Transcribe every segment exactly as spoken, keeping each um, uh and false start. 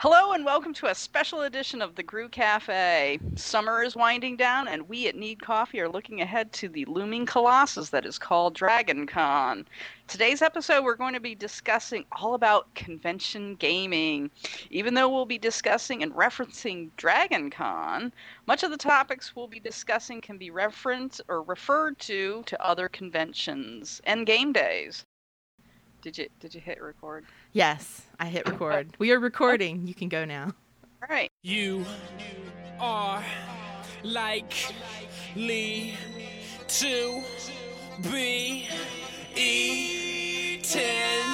Hello and welcome to a special edition of the Grew Cafe. Summer is winding down and we at Need Coffee are looking ahead to the looming colossus that is called Dragon Con. Today's episode we're going to be discussing all about convention gaming. Even though we'll be discussing and referencing Dragon Con, much of the topics we'll be discussing can be referenced or referred to to other conventions and game days. Did you did you hit record? Yes, I hit record. We are recording. You can go now. All right. You are likely to be eaten.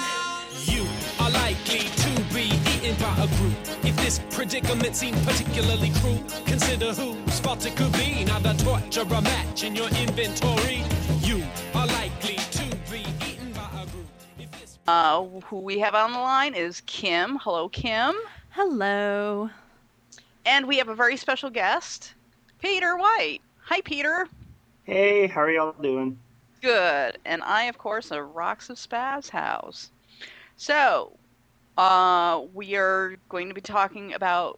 You are likely to be eaten by a group. If this predicament seems particularly cruel, consider whose fault it could be. Now the torture a match in your inventory. You are likely to be eaten by a group. If this Uh, who we have on the line is Kim. Hello, Kim. Hello. And we have a very special guest, Peter White. Hi, Peter. Hey, how are y'all doing? Good. And I, of course, are Rocks of Spaz House. So, uh, we are going to be talking about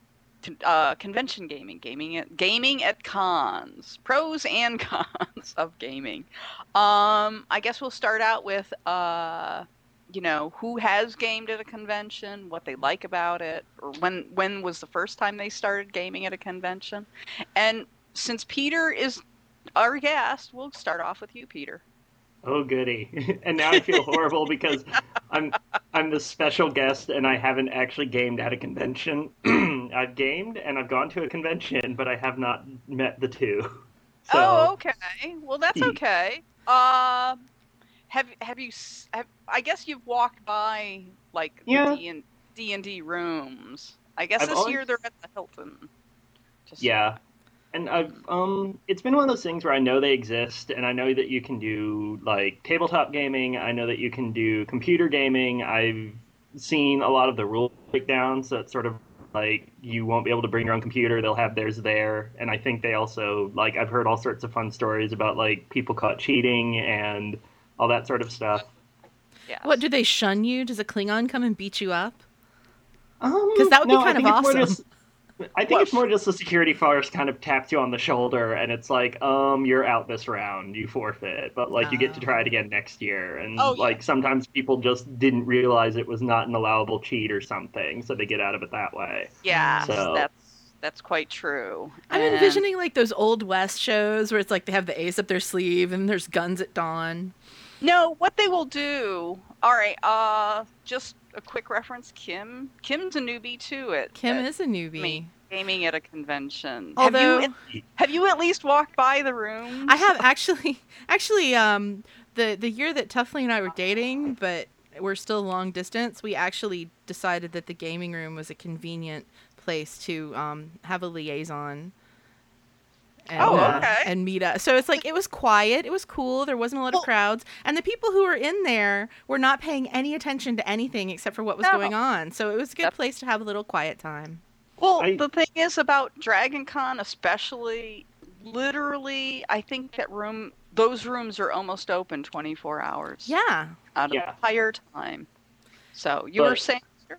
uh, convention gaming, gaming at gaming at cons, pros and cons of gaming. Um, I guess we'll start out with, uh, you know, who has gamed at a convention, what they like about it, or when when was the first time they started gaming at a convention. And since Peter is our guest, we'll start off with you, Peter. Oh, goody. And now I feel horrible because I'm I'm the special guest and I haven't actually gamed at a convention. I've gamed and I've gone to a convention, but I have not met the two. So, Oh, okay. Well, that's okay. Uh, have have you? s- Have, I guess you've walked by like Yeah. the D and D and D rooms. I guess I've this always- year they're at the Hilton. Just, yeah. And I've um it's been one of those things where I know they exist and I know that you can do like tabletop gaming, I know that you can do computer gaming. I've seen a lot of the rule breakdowns, so it's sort of like you won't be able to bring your own computer, they'll have theirs there. And I think they also like I've heard all sorts of fun stories about like people caught cheating and all that sort of stuff. Yes. What, do they shun you? Does a Klingon come and beat you up? Um, 'Cause that would be no, I kind of think it's more awesome. just- I think Well- it's more just the security force kind of taps you on the shoulder and it's like, um, you're out this round, you forfeit, but like you get to Oh. try it again next year. And Oh, yeah. like sometimes people just didn't realize it was not an allowable cheat or something, so they get out of it that way. Yes, So- that's that's quite true. I'm And- envisioning like those old West shows where it's like they have the ace up their sleeve and there's guns at dawn. No, what they will do. All right. Uh, just a quick reference. Kim. Kim's a newbie too at Kim at is a newbie. me- gaming at a convention. Although- have you have you at least walked by the rooms? I have actually, actually, um, the the year that Tuffley and I were dating, but we're still long distance, we actually decided that the gaming room was a convenient place to um, have a liaison. And, Oh, uh, okay. and meet up. So it's like it was quiet, it was cool, there wasn't a lot Well- of crowds, and the people who were in there were not paying any attention to anything except for what was No. going on. So it was a good Yep. place to have a little quiet time. Well, I- the thing is about Dragon Con, especially, literally, I think that room, those rooms are almost open twenty-four hours Yeah. out of Yeah. the entire time. So you were But- saying, sir?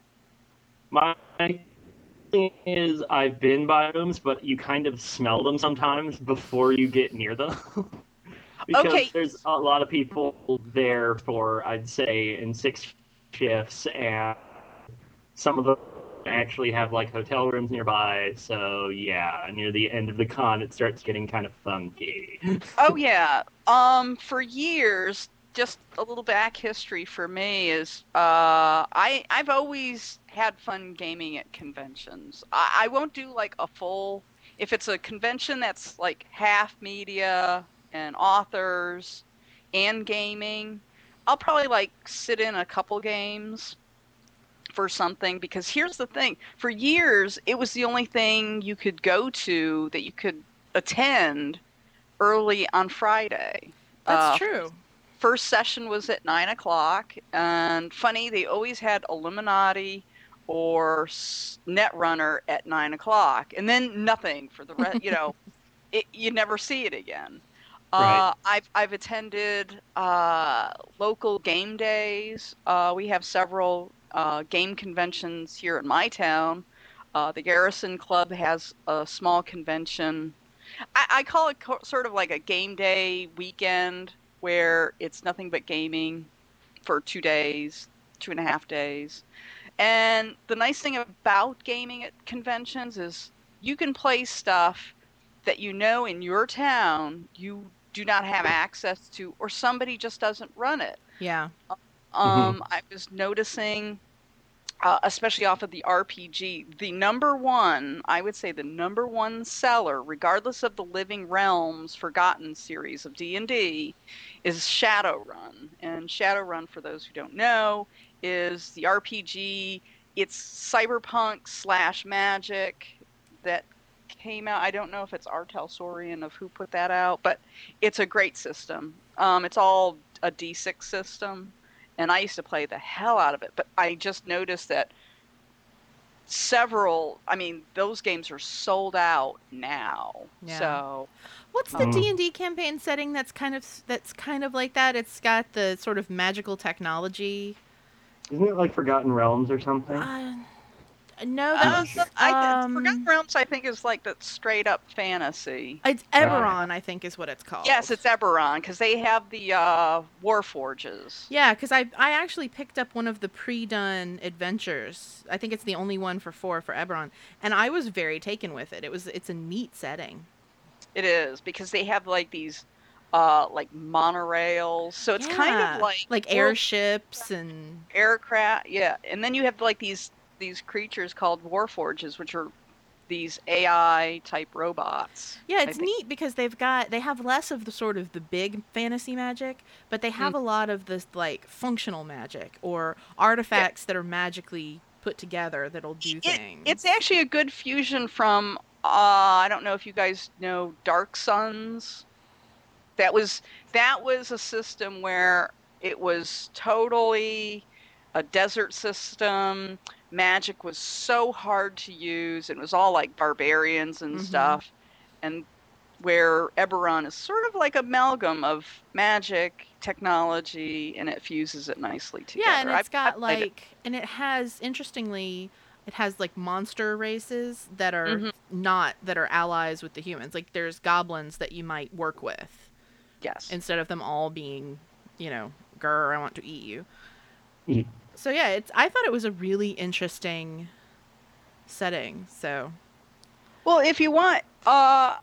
My thing is, I've been by rooms, but you kind of smell them sometimes before you get near them. Because Okay. there's a lot of people there for, I'd say, in six shifts, and some of them actually have like hotel rooms nearby. So yeah, near the end of the con, it starts getting kind of funky. Oh yeah. Um, for years, just a little back history for me is uh, I I've always had fun gaming at conventions. I, I won't do like a full if it's a convention that's like half media and authors and gaming. I'll probably like sit in a couple games for something because here's the thing: for years, it was the only thing you could go to that you could attend early on Friday. That's Uh, true. First session was at nine o'clock, and funny, they always had Illuminati or S- Netrunner at nine o'clock, and then nothing for the rest. You know, it, you never see it again. Uh, Right. I've I've attended uh, local game days. Uh, we have several uh, game conventions here in my town. Uh, the Garrison Club has a small convention. I, I call it co- sort of like a game day weekend where it's nothing but gaming for two days, two and a half days. And the nice thing about gaming at conventions is you can play stuff that you know in your town you do not have access to, or somebody just doesn't run it. Yeah. Um, Mhm. I was noticing, uh, especially off of the R P G, the number one, I would say the number one seller, regardless of the Living Realms Forgotten series of D and D, is Shadowrun. And Shadowrun, for those who don't know, is the R P G. It's cyberpunk slash magic that came out. I don't know if it's R. Talsorian of who put that out, but it's a great system. Um, it's all a D six system, and I used to play the hell out of it. But I just noticed that several, I mean, those games are sold out now. Yeah. So What's the um, D and D campaign setting that's kind of that's kind of like that? It's got the sort of magical technology. Isn't it like Forgotten Realms or something? Uh, no, that uh, was the- I, um, Forgotten Realms, I think, is like that straight up fantasy. it's Eberron, I think, is what it's called. Yes, it's Eberron, because they have the uh, Warforges. Yeah, because I I actually picked up one of the pre-done adventures. I think it's the only one for four for Eberron, and I was very taken with it. It was it's a neat setting. It is, because they have like these uh, like monorails. So it's kind Yeah, of like like world- airships and aircraft, yeah. And then you have like these these creatures called Warforges, which are these A I type robots. yeah, I it's think. neat because they've got they have less of the sort of the big fantasy magic, but they have Mm. a lot of this like functional magic or artifacts that are magically put together that'll do It- things. it's actually a good fusion from uh, I don't know if you guys know Dark Suns. That was that was a system where it was totally a desert system. Magic was so hard to use, and it was all like barbarians and Mhm. stuff. And where Eberron is sort of like amalgam of magic, technology, and it fuses it nicely together. Yeah, and it's I've- got I've played it. like, and it has interestingly, it has like monster races that are Mhm. not that are allies with the humans. Like there's goblins that you might work with Yes. instead of them all being, you know, grr, I want to eat you. Eat. So yeah, it's. I thought it was a really interesting setting. So Well, if you want, uh,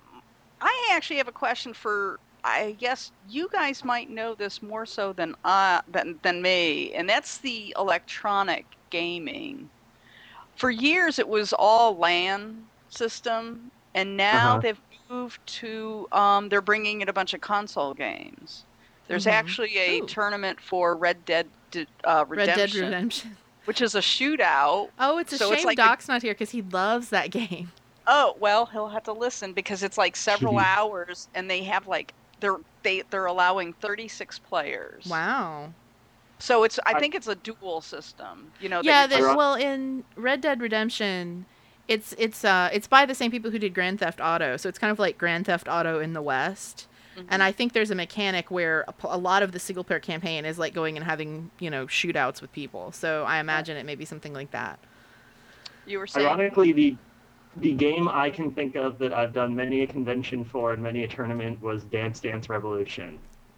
I actually have a question for. I guess you guys might know this more so than uh than than me, and that's the electronic gaming. For years, it was all LAN system, and now Uh-huh. they've moved to. Um, they're bringing in a bunch of console games. There's Mhm. actually a Ooh. tournament for Red Dead uh, Red Redemption, Dead Redemption. which is a shootout. Oh, it's a So shame it's like the- Doc's not here because he loves that game. Oh, well, he'll have to listen because it's like several Mhm. hours, and they have like they're they they're allowing thirty-six players. Wow. So it's I I- think it's a dual system. You know. that Yeah, you the, just- Iron- well, in Red Dead Redemption, it's it's uh it's by the same people who did Grand Theft Auto, so it's kind of like Grand Theft Auto in the West. Mhm. And I think there's a mechanic where a, p- a lot of the single player campaign is like going and having, you know, shootouts with people. So I imagine it may be something like that. you were saying. Ironically, the the game I can think of that I've done many a convention for and many a tournament was Dance Dance Revolution.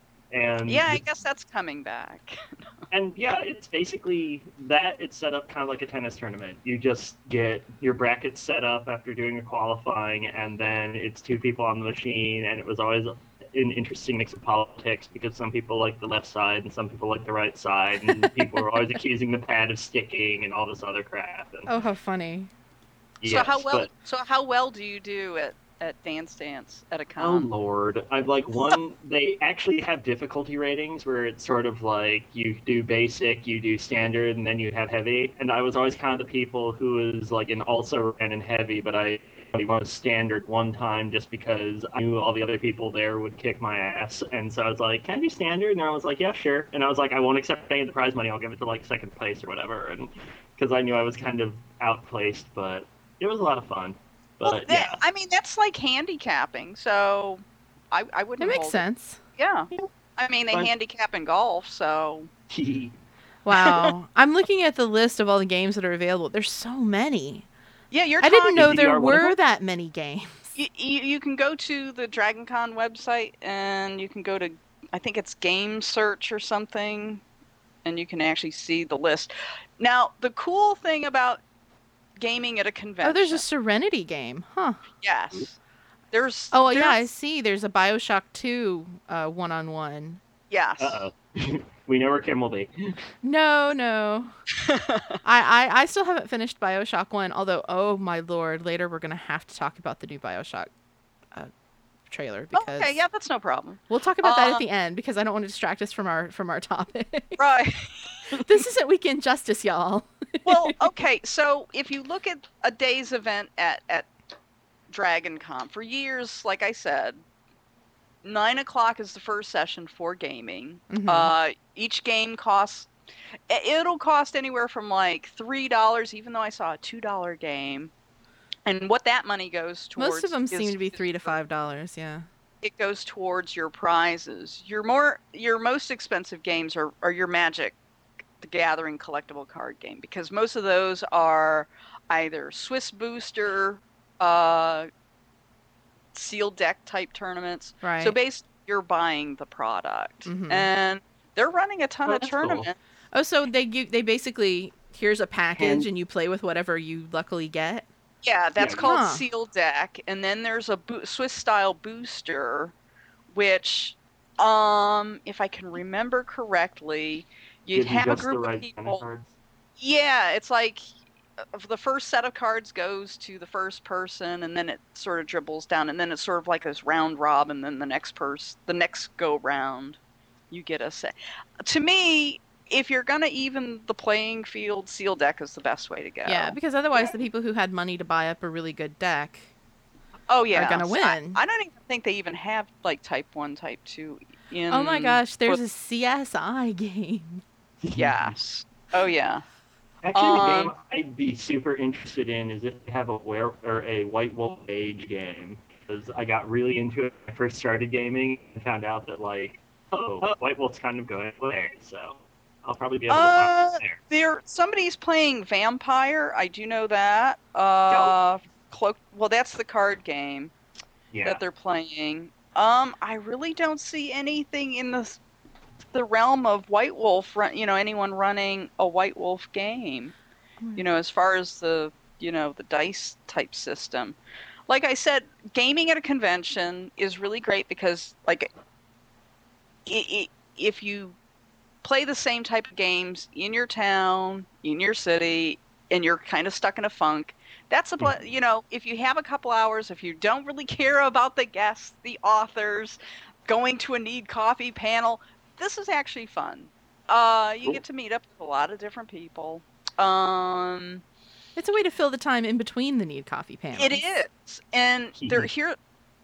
And Yeah, I guess that's coming back. and yeah, it's basically that. It's set up kind of like a tennis tournament. You just get your brackets set up after doing a qualifying, and then it's two people on the machine. And it was always an interesting mix of politics because some people like the left side and some people like the right side, and people were always accusing the pad of sticking and all this other crap. And, Oh, how funny. so yes, how well? but- So how well do you do at at Dance Dance at a Oh con? lord, I've like one. They actually have difficulty ratings where it's sort of like you do basic, you do standard, and then you have heavy. And I was always kind of the people who was like in also ran in heavy, but I only was standard one time just because I knew all the other people there would kick my ass. And so I was like, "Can I do standard?" And I was like, "Yeah, sure." And I was like, "I won't accept any of the prize money. I'll give it to like second place or whatever." And because I knew I was kind of outplaced, but it was a lot of fun. But Well, that, yeah. I mean that's like handicapping. So I I wouldn't. That makes hold it. sense. Yeah. I mean they Fine. handicap in golf, so. Wow. I'm looking at the list of all the games that are available. There's so many. Yeah, you're I didn't talking. know Is there D D R one of were them? that many games. You, you, you can go to the Dragon Con website and you can go to, I think it's Game Search or something, and you can actually see the list. Now, the cool thing about gaming at a convention. Oh, there's a Serenity game. Huh. Yes. There's. Oh, yeah, I there's- see. There's a BioShock two uh, one-on-one. Yes. Uh oh. We know where Kim will be. No, no. I, I, I still haven't finished BioShock one, although, oh my lord, later we're going to have to talk about the new BioShock uh, trailer because Okay, yeah, that's no problem. we'll talk about that Uh, at the end because I don't want to distract us from our from our topic. Right. This isn't Weekend Justice, y'all. Well, okay, so if you look at a day's event at, at Dragon Con, for years, like I said, nine o'clock is the first session for gaming. Mhm. Uh, each game costs, i- it'll cost anywhere from like three dollars, even though I saw a two dollar game. And what that money goes towards. Most of them seem is- to be three to five dollars. Yeah. It goes towards your prizes. Your more, your most expensive games are, are your Magic the Gathering collectible card game, because most of those are either Swiss booster, uh, sealed deck type tournaments. Right. So basically, you're buying the product, Mhm. and they're running a ton Oh, of that's cool. tournaments. Oh, so they give, they basically here's a package And- and you play with whatever you luckily get. Yeah, that's Yeah. called Huh. sealed deck, and then there's a bo- Swiss style booster, which, um, if I can remember correctly, you'd Gives you have a just the group right of kind people. of cards. Yeah, it's like uh, the first set of cards goes to the first person, and then it sort of dribbles down, and then it's sort of like this round robin. And then the next person, the next go round, you get a set. To me, if you're gonna even the playing field, seal deck is the best way to go. Yeah, because otherwise the people who had money to buy up a really good deck. oh yeah, gonna So I- win. I, don't even think they even have like type one, type two. In Oh my gosh, there's for- a C S I game. yes. Oh yeah. Actually, the Um, game I'd be super interested in is if they have a were or a White Wolf Age game, because I got really into it when I first started gaming and found out that like, oh, White Wolf's kind of going away, so I'll probably be able to Uh, watch it there. There, somebody's playing Vampire. I do know that. Uh, cloak. Well, that's the card game Yeah. that they're playing. Um, I really don't see anything in the the realm of White Wolf. Run, you know, anyone running a White Wolf game. You know, as far as the you know the dice type system. Like I said, gaming at a convention is really great because, like, i i if you play the same type of games in your town, in your city, and you're kind of stuck in a funk, that's a ble- you know, if you have a couple hours, if you don't really care about the guests, the authors, going to a Need Coffee panel, this is actually fun. Uh, you Cool. get to meet up with a lot of different people. Um, It's a way to fill the time in between the Need Coffee panels. it is, and they're here.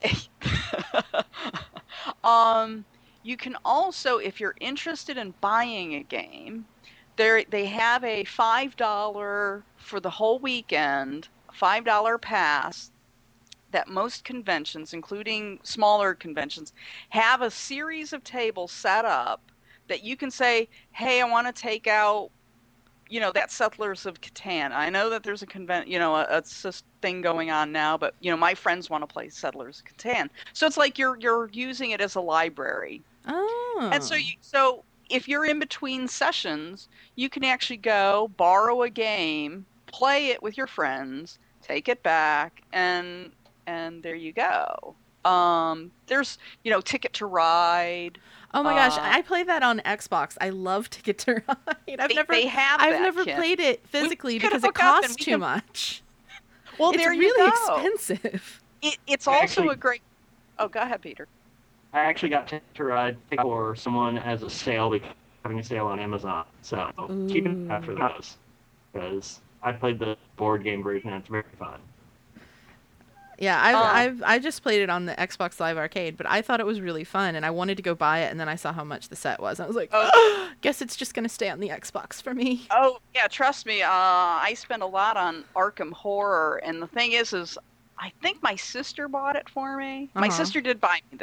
um, you can also, if you're interested in buying a game, they they have a five dollar for the whole weekend, five dollar pass that most conventions, including smaller conventions, have a series of tables set up that you can say, "Hey, I want to take out." You know, that Settlers of Catan. I know that there's a convent, you know, a, a sys- thing going on now, but you know, my friends want to play Settlers of Catan. So it's like you're you're using it as a library. Oh. And so you so if you're in between sessions, you can actually go borrow a game, play it with your friends, take it back, and and there you go. Um, there's you know, Ticket to Ride. Oh my gosh, uh, I play that on Xbox. I love Ticket to Ride. I've They, never they have I've that, never Kim. played it physically could because it hook up and costs we too can- much. Well, It's there you really go. expensive. It, it's also Actually- a great. Oh, go ahead, Peter. I actually got Ticket to Ride for someone as a sale because having a sale on Amazon, so keep an eye out for those. Because I played the board game version and it's very fun. Yeah, I've, Um, I've I just played it on the Xbox Live Arcade, but I thought it was really fun, and I wanted to go buy it, and then I saw how much the set was, and I was like, Oh. guess it's just gonna stay on the Xbox for me. Oh yeah, trust me. Uh, I spent a lot on Arkham Horror, and the thing is, is I think my sister bought it for me. My Uh-huh. sister did buy me the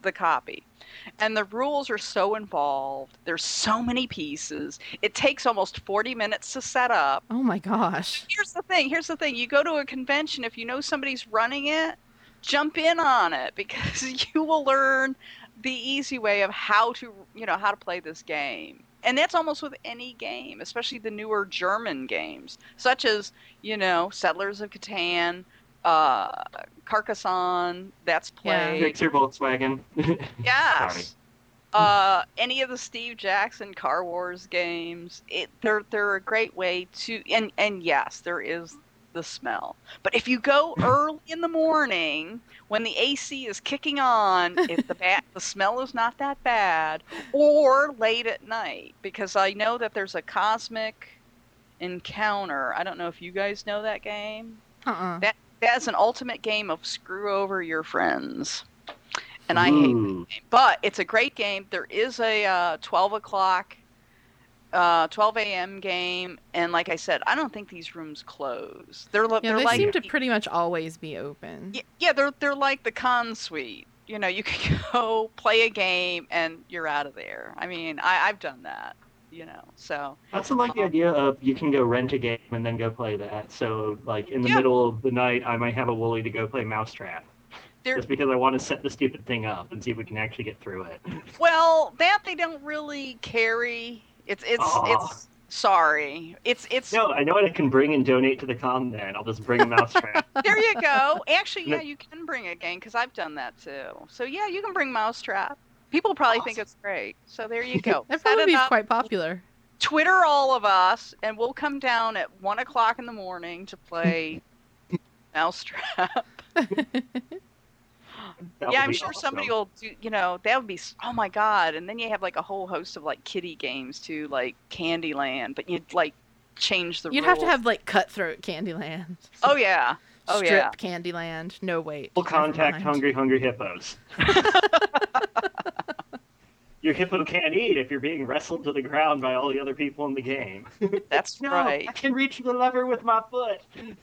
the copy. And the rules are so involved. There's so many pieces. It takes almost forty minutes to set up. Oh my gosh. Here's the thing. Here's the thing. You go to a convention, if you know somebody's running it, jump in on it because you will learn the easy way of how to, you know, how to play this game. And that's almost with any game, especially the newer German games, such as, you know, Settlers of Catan, uh, Carcassonne, that's played. Victor Volkswagen. Yes. Uh, any of the Steve Jackson Car Wars games, it, they're they're a great way to, and and yes, there is the smell. But if you go early in the morning when the A C is kicking on, if the ba- the smell is not that bad, or late at night, because I know that there's a Cosmic Encounter. I don't know if you guys know that game. Uh-uh. That that's an ultimate game of screw over your friends. And I hate that game. But it's a great game. There is a uh, twelve o'clock, uh, twelve a.m. game. And like I said, I don't think these rooms close. They're, Yeah, they're they like, seem to pretty much always be open. Yeah, yeah, they're, they're like the con suite. You know, you can go play a game and you're out of there. I mean, I, I've done that, you know, so. That's like the idea of you can go rent a game and then go play that. So, like, in the Yeah. middle of the night, I might have a Wooly to go play Mousetrap. They're, Just because I want to set the stupid thing up and see if we can actually get through it. well, that they don't really carry. It's, it's, Aw. it's, sorry. It's, it's. No, I know what I can bring and donate to the con then. I'll just bring a Mousetrap. There you go. Actually, yeah, you can bring a game because I've done that too. So yeah, you can bring Mousetrap. People probably think it's great. So there you go. That Set probably it be up, quite popular. Twitter all of us, and we'll come down at one o'clock in the morning to play Mousetrap. That Yeah, would I'm be sure awesome. somebody will do, you know, that would be, s- oh my God. And then you have like a whole host of like kiddie games too, like Candyland, but you'd like change the You'd rules. have to have like Cutthroat Candyland. Oh yeah. Oh Strip yeah. Candyland. No wait. Full never contact mind. hungry, hungry hippos. Your hippo can't eat if you're being wrestled to the ground by all the other people in the game. That's No, right. I can reach the lever with my foot.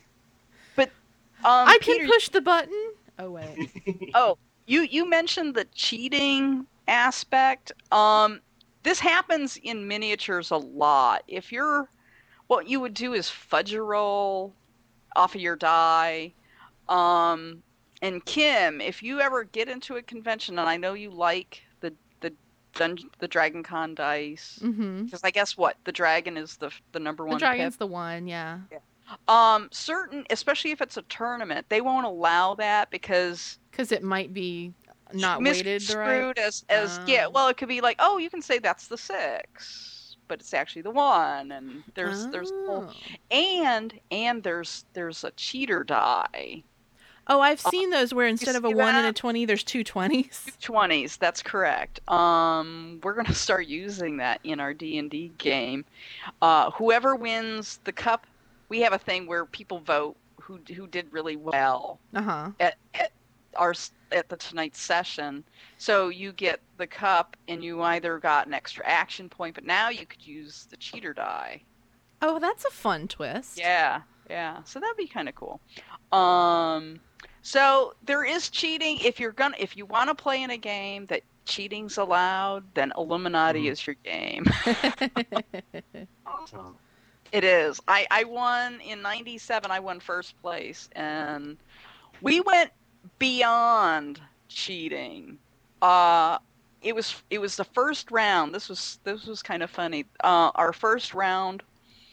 Um, I Peter, can push the button. Oh wait. Oh, you you mentioned the cheating aspect. Um, this happens in miniatures a lot. If you're, what you would do is fudge a roll off of your die. Um, and Kim, if you ever get into a convention, and I know you like the the Dun- the Dragon Con dice, Mm-hmm. because I guess what the dragon is the the number one. The dragon's pip. the one. Yeah. Um, certain, especially if it's a tournament, they won't allow that because Because it might be not weighted the right. misconstrued as as yeah. Oh. Well, it could be like, oh, you can say that's the six, but it's actually the one, and there's there's a whole, Oh. and and there's there's a cheater die. Oh, I've seen those where instead of a see one and that? a twenty, there's two twenties. twenties, that's correct. Um, we're gonna start using that in our D and D game. Uh, whoever wins the cup, we have a thing where people vote who who did really well Uh huh. at, at our at the tonight's session. So you get the cup, and you either got an extra action point, but now you could use the cheater die. Oh, that's a fun twist. Yeah, yeah. So that'd be kind of cool. Um, so there is cheating. If you're gonna, if you want to play in a game that cheating's allowed, then Illuminati Mhm. is your game. Awesome. It is. I, I won in ninety-seven. I won first place, and we went beyond cheating. Uh, it was it was the first round. This was this was kind of funny. Uh, our first round,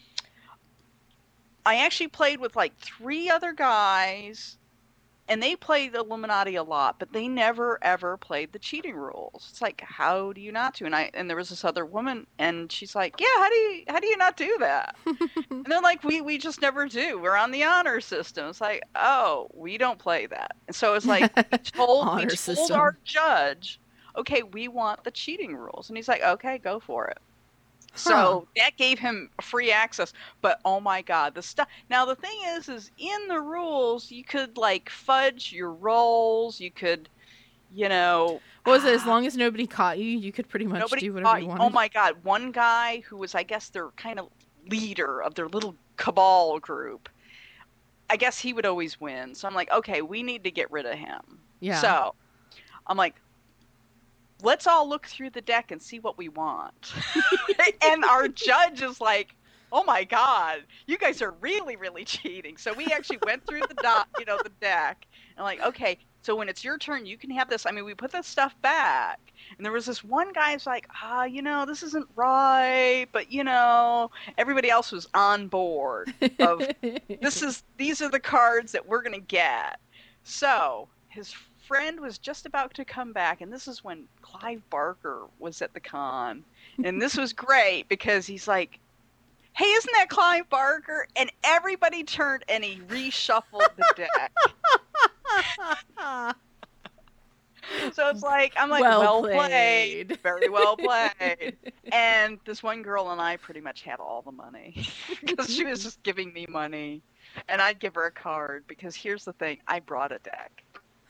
I actually played with like three other guys, and they played Illuminati a lot, but they never ever played the cheating rules. It's like, how do you not do? And I and there was this other woman, and she's like, yeah, how do you how do you not do that? And they're like, we we just never do. We're on the honor system. It's like, oh, we don't play that. And so it's like, we told we Honor told system. our judge, okay, we want the cheating rules, and he's like, okay, go for it. So that gave him free access, but oh my God, the stuff. Now the thing is, is in the rules you could like fudge your rolls. You could, you know, What was it? As long as nobody caught you, you could pretty much nobody do whatever caught you you. wanted. Oh my God, one guy who was, I guess, their kind of leader of their little cabal group. I guess he would always win. So I'm like, okay, we need to get rid of him. Yeah. So I'm like, let's all look through the deck and see what we want. And our judge is like, oh my God, you guys are really, really cheating. So we actually went through the dot, you know, the deck, and like, okay, so when it's your turn, you can have this. I mean, we put this stuff back, and there was this one guy who's like, ah, you know, this isn't right, but you know, everybody else was on board. Of this is these are the cards that we're gonna get. So his friend was just about to come back, and this is when Clive Barker was at the con, and this was great because he's like, hey, isn't that Clive Barker? And everybody turned and he reshuffled the deck. So it's like, I'm like, well, well played. played. Very well played. And this one girl and I pretty much had all the money because she was just giving me money. And I'd give her a card because here's the thing, I brought a deck.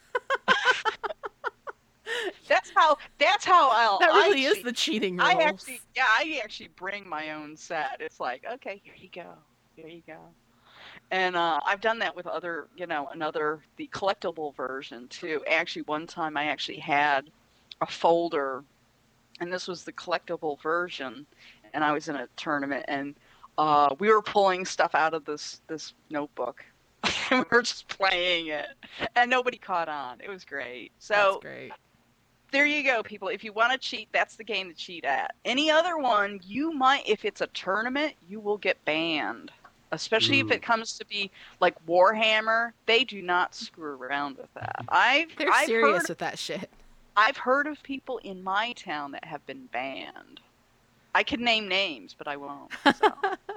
That's how. That's how I'll. That really I is cheat. the cheating rules. I actually, yeah, I actually bring my own set. It's like, okay, here you go, here you go, and uh, I've done that with other, you know, another the collectible version too. Actually, one time I actually had a folder, and this was the collectible version, and I was in a tournament, and uh, we were pulling stuff out of this this notebook. We were just playing it, and nobody caught on. It was great. So. That's great. There you go, people. If you want to cheat, that's the game to cheat at. Any other one, you might, if it's a tournament, you will get banned. Especially Ooh. if it comes to be like Warhammer, they do not screw around with that. I've They're I've serious heard, with that shit. I've heard of people in my town that have been banned. I could name names, but I won't. So.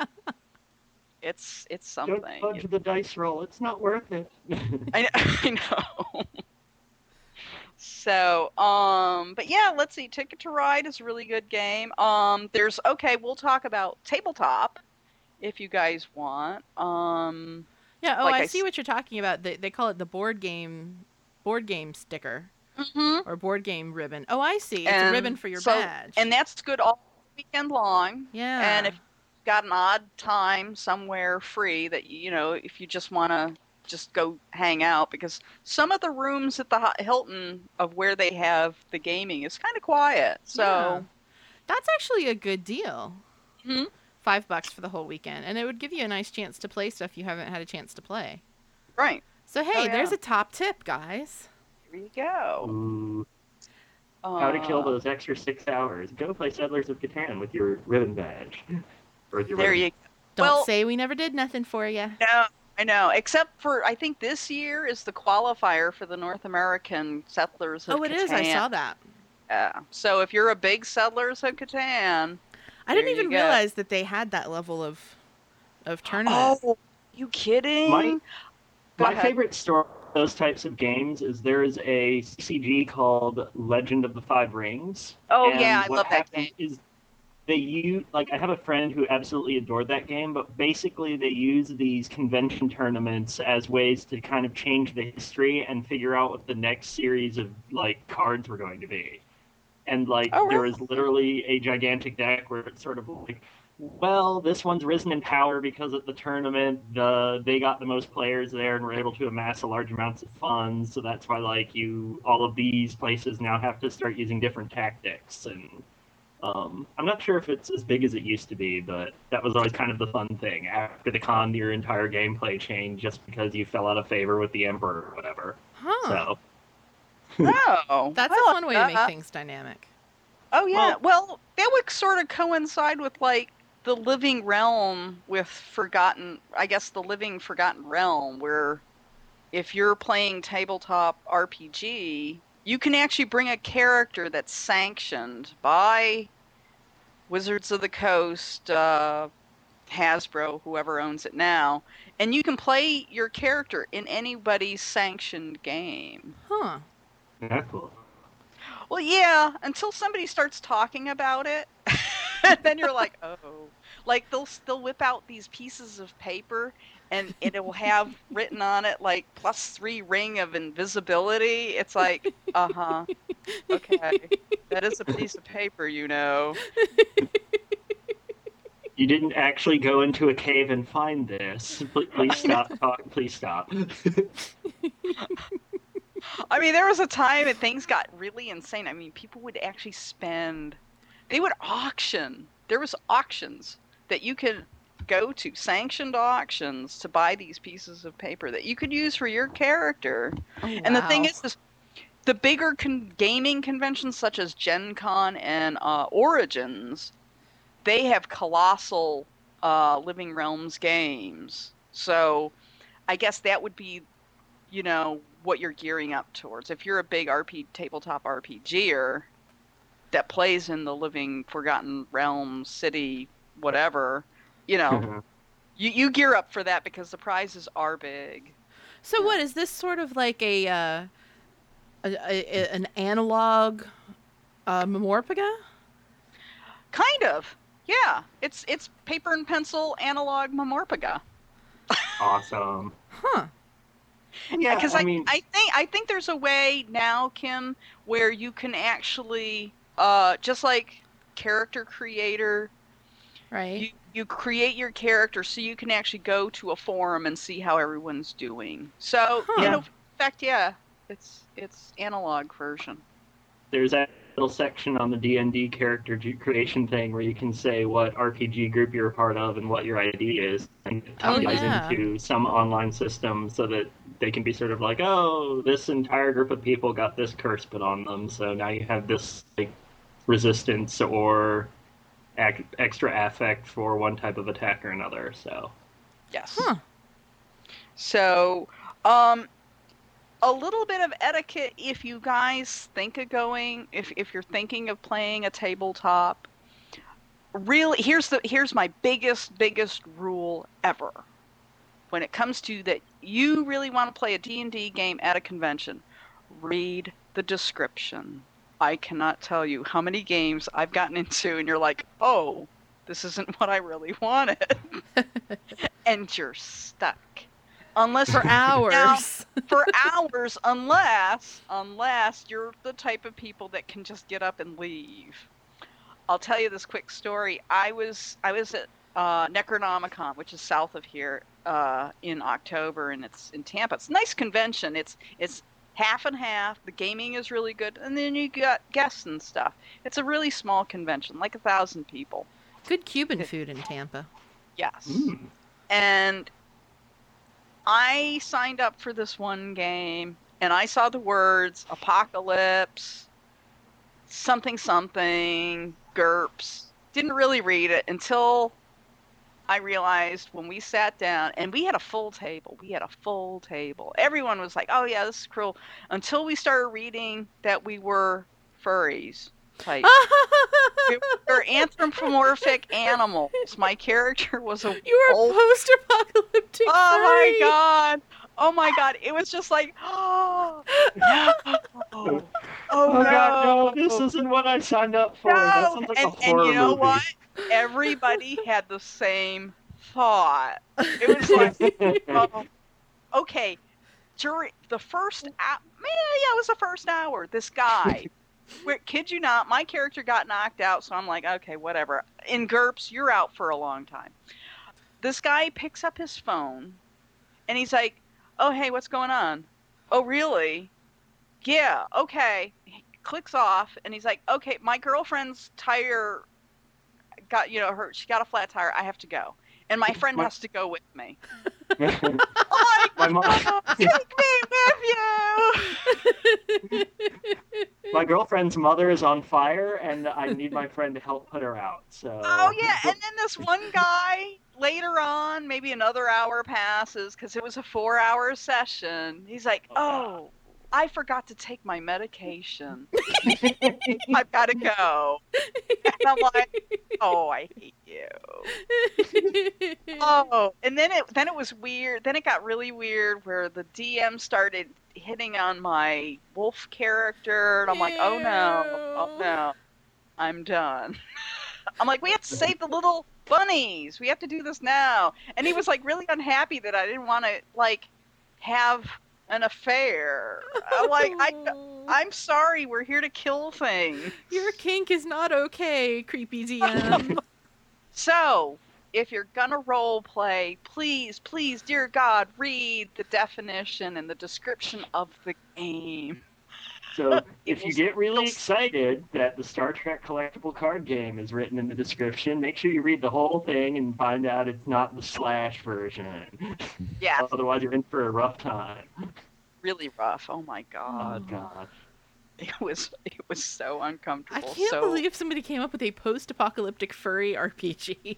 it's it's something. Don't fudge the dice roll. It's not worth it. I, I know. So, um, but yeah, let's see. Ticket to Ride is a really good game. Um, there's, okay, we'll talk about tabletop if you guys want. Um, Yeah, oh, like I, I see s- what you're talking about. They, they call it the board game board game sticker mhm. or board game ribbon. Oh, I see. It's And a ribbon for your so- badge. And that's good all weekend long. yeah. And if you've got an odd time somewhere free that, you know, if you just want to just go hang out, because some of the rooms at the Hi- Hilton of where they have the gaming is kind of quiet. So, Yeah. That's actually a good deal. Mhm. Five bucks for the whole weekend. And it would give you a nice chance to play stuff you haven't had a chance to play. right. So, hey, Oh, yeah. there's a top tip, guys. Here you go. Ooh. How to kill Uh, those extra six hours. Go play Settlers of Catan with your ribbon badge. Or with your There ribbon. you Don't Well- say we never did nothing for you. go. I know. Except for, I think this year is the qualifier for the North American Settlers of Oh, it Catan. is. I saw that. Yeah. So if you're a big Settlers of Catan, I didn't There you even go. realize that they had that level of of tournament. oh, you kidding? My- Go My ahead. favorite story of those types of games is there is a C C G called Legend of the Five Rings. Oh, and yeah, I what love that happens game. Is they use, like, I have a friend who absolutely adored that game, but basically they use these convention tournaments as ways to kind of change the history and figure out what the next series of, like, cards were going to be. And, like, Oh, there really? was literally a gigantic deck where it's sort of like, well, this one's risen in power because at the tournament, the they got the most players there and were able to amass a large amounts of funds. So that's why, like, you, all of these places now have to start using different tactics. And um, I'm not sure if it's as big as it used to be, but that was always kind of the fun thing. After the con, your entire gameplay changed just because you fell out of favor with the emperor or whatever. Huh. So Oh, That's I a like fun way to make that. things dynamic. Oh yeah. Well- Well, that would sort of coincide with like the Living Realm with Forgotten. I guess the Living Forgotten Realm, where if you're playing tabletop R P G, you can actually bring a character that's sanctioned by Wizards of the Coast, uh, Hasbro, whoever owns it now, and you can play your character in anybody's sanctioned game. Huh. yeah, cool. Well, yeah, until somebody starts talking about it, and then you're like, oh, like they'll they'll whip out these pieces of paper, and it will have written on it like plus three ring of invisibility. It's like, uh huh, okay, that is a piece of paper, you know. You didn't actually go into a cave and find this. Please, please stop talking. Please stop. I mean, there was a time that things got really insane. I mean, people would actually spend, they would auction. There was auctions that you could go to, sanctioned auctions, to buy these pieces of paper that you could use for your character. Oh, And the thing wow. is, this, the bigger con- gaming conventions such as Gen Con and uh, Origins, they have colossal uh, Living Realms games. So I guess that would be, you know, what you're gearing up towards. If you're a big R P tabletop RPGer that plays in the Living Forgotten Realms city, whatever, you know, you, you gear up for that because the prizes are big. So what is this sort of like a, uh, a, a an analog uh, Memorpaga? Kind of. Yeah. It's it's paper and pencil analog Memorpaga. Awesome. Huh. Yeah, because I, I mean, I think I think there's a way now, Kim, where you can actually uh just like character creator, Right. you you create your character so you can actually go to a forum and see how everyone's doing. So, Huh. you know, in fact, yeah, it's it's analog version. there's a little section on the D and D character g- creation thing where you can say what R P G group you're a part of and what your I D is, and it Oh, ties yeah. into some online system so that they can be sort of like, oh, this entire group of people got this curse put on them, so now you have this like resistance or ac- extra affect for one type of attack or another. So Yes. Huh. So, um, a little bit of etiquette if you guys think of going, if if you're thinking of playing a tabletop. Really, here's the here's my biggest biggest rule ever. When it comes to that, you really want to play a D and D game at a convention, read the description. I cannot tell you how many games I've gotten into and you're like, oh, this isn't what I really wanted. And you're stuck. Unless For hours. for hours, unless unless you're the type of people that can just get up and leave. I'll tell you this quick story. I was I was at uh, Necronomicon, which is south of here, uh, in October, and it's in Tampa. It's a nice convention. It's it's half and half. The gaming is really good, and then you got guests and stuff. It's a really small convention, like a thousand people. Good Cuban food in Tampa. Yes. mm. And I signed up for this one game, and I saw the words apocalypse, something something, GURPS. Didn't really read it until I realized when we sat down, and we had a full table. We had a full table. Everyone was like, oh yeah, this is cruel. Until we started reading that we were furries. Type. We were anthropomorphic animals. My character was a You were old post-apocalyptic. Oh furry. my god! Oh my god! It was just like, oh no! Oh, Oh, no! god, no, this isn't what I signed up for. That No! sounds like And, a horror and you know movie. what? Everybody had the same thought. It was like, oh, okay. During the first hour, man, yeah, it was the first hour. This guy, where, kid you not, my character got knocked out, so I'm like, okay, whatever. In GURPS, you're out for a long time. This guy picks up his phone, and he's like, oh, hey, what's going on? Oh, really? Yeah, okay. He clicks off, and he's like, okay, my girlfriend's tire got, you know, her, she got a flat tire. I have to go. And my friend My- has to go with me. My Oh my mom- god, take me with you! My girlfriend's mother is on fire, and I need my friend to help put her out. So. Oh yeah, and then this one guy later on, maybe another hour passes because it was a four-hour session. He's like, Oh, God. "Oh, I forgot to take my medication. I've got to go." And I'm like, "Oh, I hate you." Oh, and then it then it was weird. Then it got really weird where the D M started hitting on my wolf character, and I'm like, "Oh no, oh Ew. no, I'm done." I'm like, "We have to save the little bunnies. We have to do this now." And he was like really unhappy that I didn't want to like have an affair. I'm like, I, I'm sorry. We're here to kill things. Your kink is not okay, creepy D M. So, if you're gonna role play, please, please, dear God, read the definition and the description of the game. So It if you will get really still- excited that the Star Trek collectible card game is written in the description, make sure you read the whole thing and find out it's not the slash version. Yeah, Otherwise, you're in for a rough time. really rough. Oh my God, Oh, God. it was it was so I uncomfortable. can't so... believe somebody came up with a post-apocalyptic furry R P G.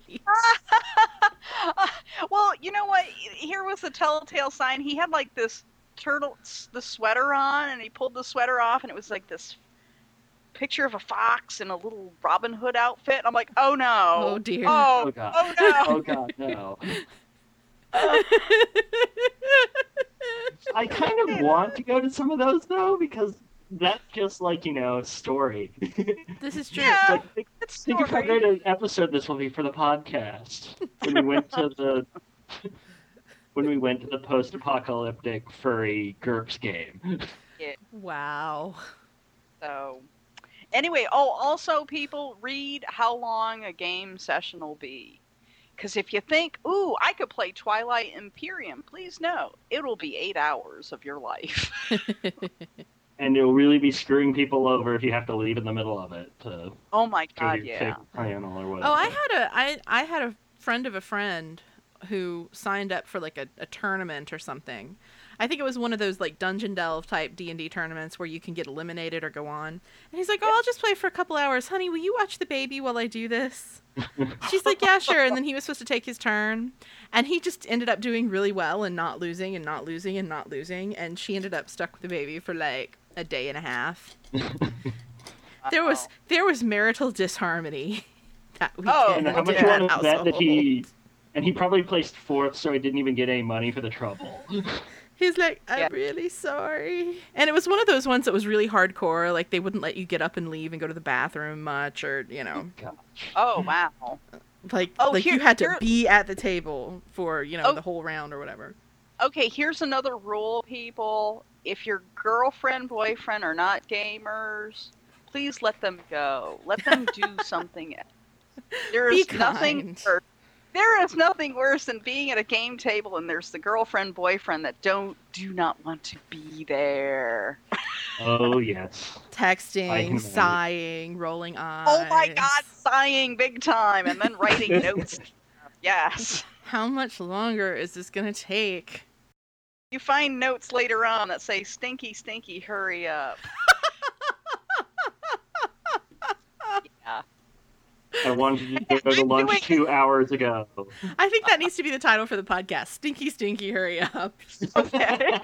Well, you know what? Here was the telltale sign. He had like this turtle, the sweater on, and he pulled the sweater off, and it was like this picture of a fox in a little Robin Hood outfit. I'm like, oh no. Oh, dear. Oh, Oh, God. oh no. Oh, God, no. I kind of want to go to some of those, though, because that's just like, you know, a story. This is true. Yeah. Like, think, It's think of how story. great an episode this will be for the podcast. When we went to the... When we went to the post-apocalyptic furry GURPS game. Wow. So, anyway, oh, also, people, read how long a game session will be. Because if you think, ooh, I could play Twilight Imperium, please know, it'll be eight hours of your life. And it'll really be screwing people over if you have to leave in the middle of it to Oh my go God, to your yeah. favorite panel or whatever. Oh, I had a I I had a friend of a friend who signed up for like a, a tournament or something. I think it was one of those like Dungeon Delve type D and D tournaments where you can get eliminated or go on. And he's like, "Oh, I'll just play for a couple hours, honey. Will you watch the baby while I do this?" She's like, "Yeah, sure." And then he was supposed to take his turn, and he just ended up doing really well and not losing and not losing and not losing, and she ended up stuck with the baby for like a day and a half. There was Wow. there was marital disharmony that weekend. Oh, And in how much that you want to bet that household. he... And he probably placed fourth, so he didn't even get any money for the trouble. He's like, I'm Yeah. really sorry. And it was one of those ones that was really hardcore. Like, they wouldn't let you get up and leave and go to the bathroom much, or, you know, Gosh. Oh, wow. like, Oh, like here- you had to here- be at the table for, you know, Oh. the whole round or whatever. Okay, here's another rule, people. If your girlfriend, boyfriend are not gamers, please let them go. Let them do something else. There Be is nothing kind. worse. There is nothing worse than being at a game table and there's the girlfriend, boyfriend that don't do not want to be there. Oh, yes. I can Texting, imagine. sighing, rolling eyes. Oh my God, sighing big time and then writing notes. Yes. How much longer is this going to take? You find notes later on that say, "Stinky, stinky, hurry up." Yeah. I wanted to go to I'm lunch doing- two hours ago. I think that needs to be the title for the podcast. Stinky, stinky, hurry up. Okay.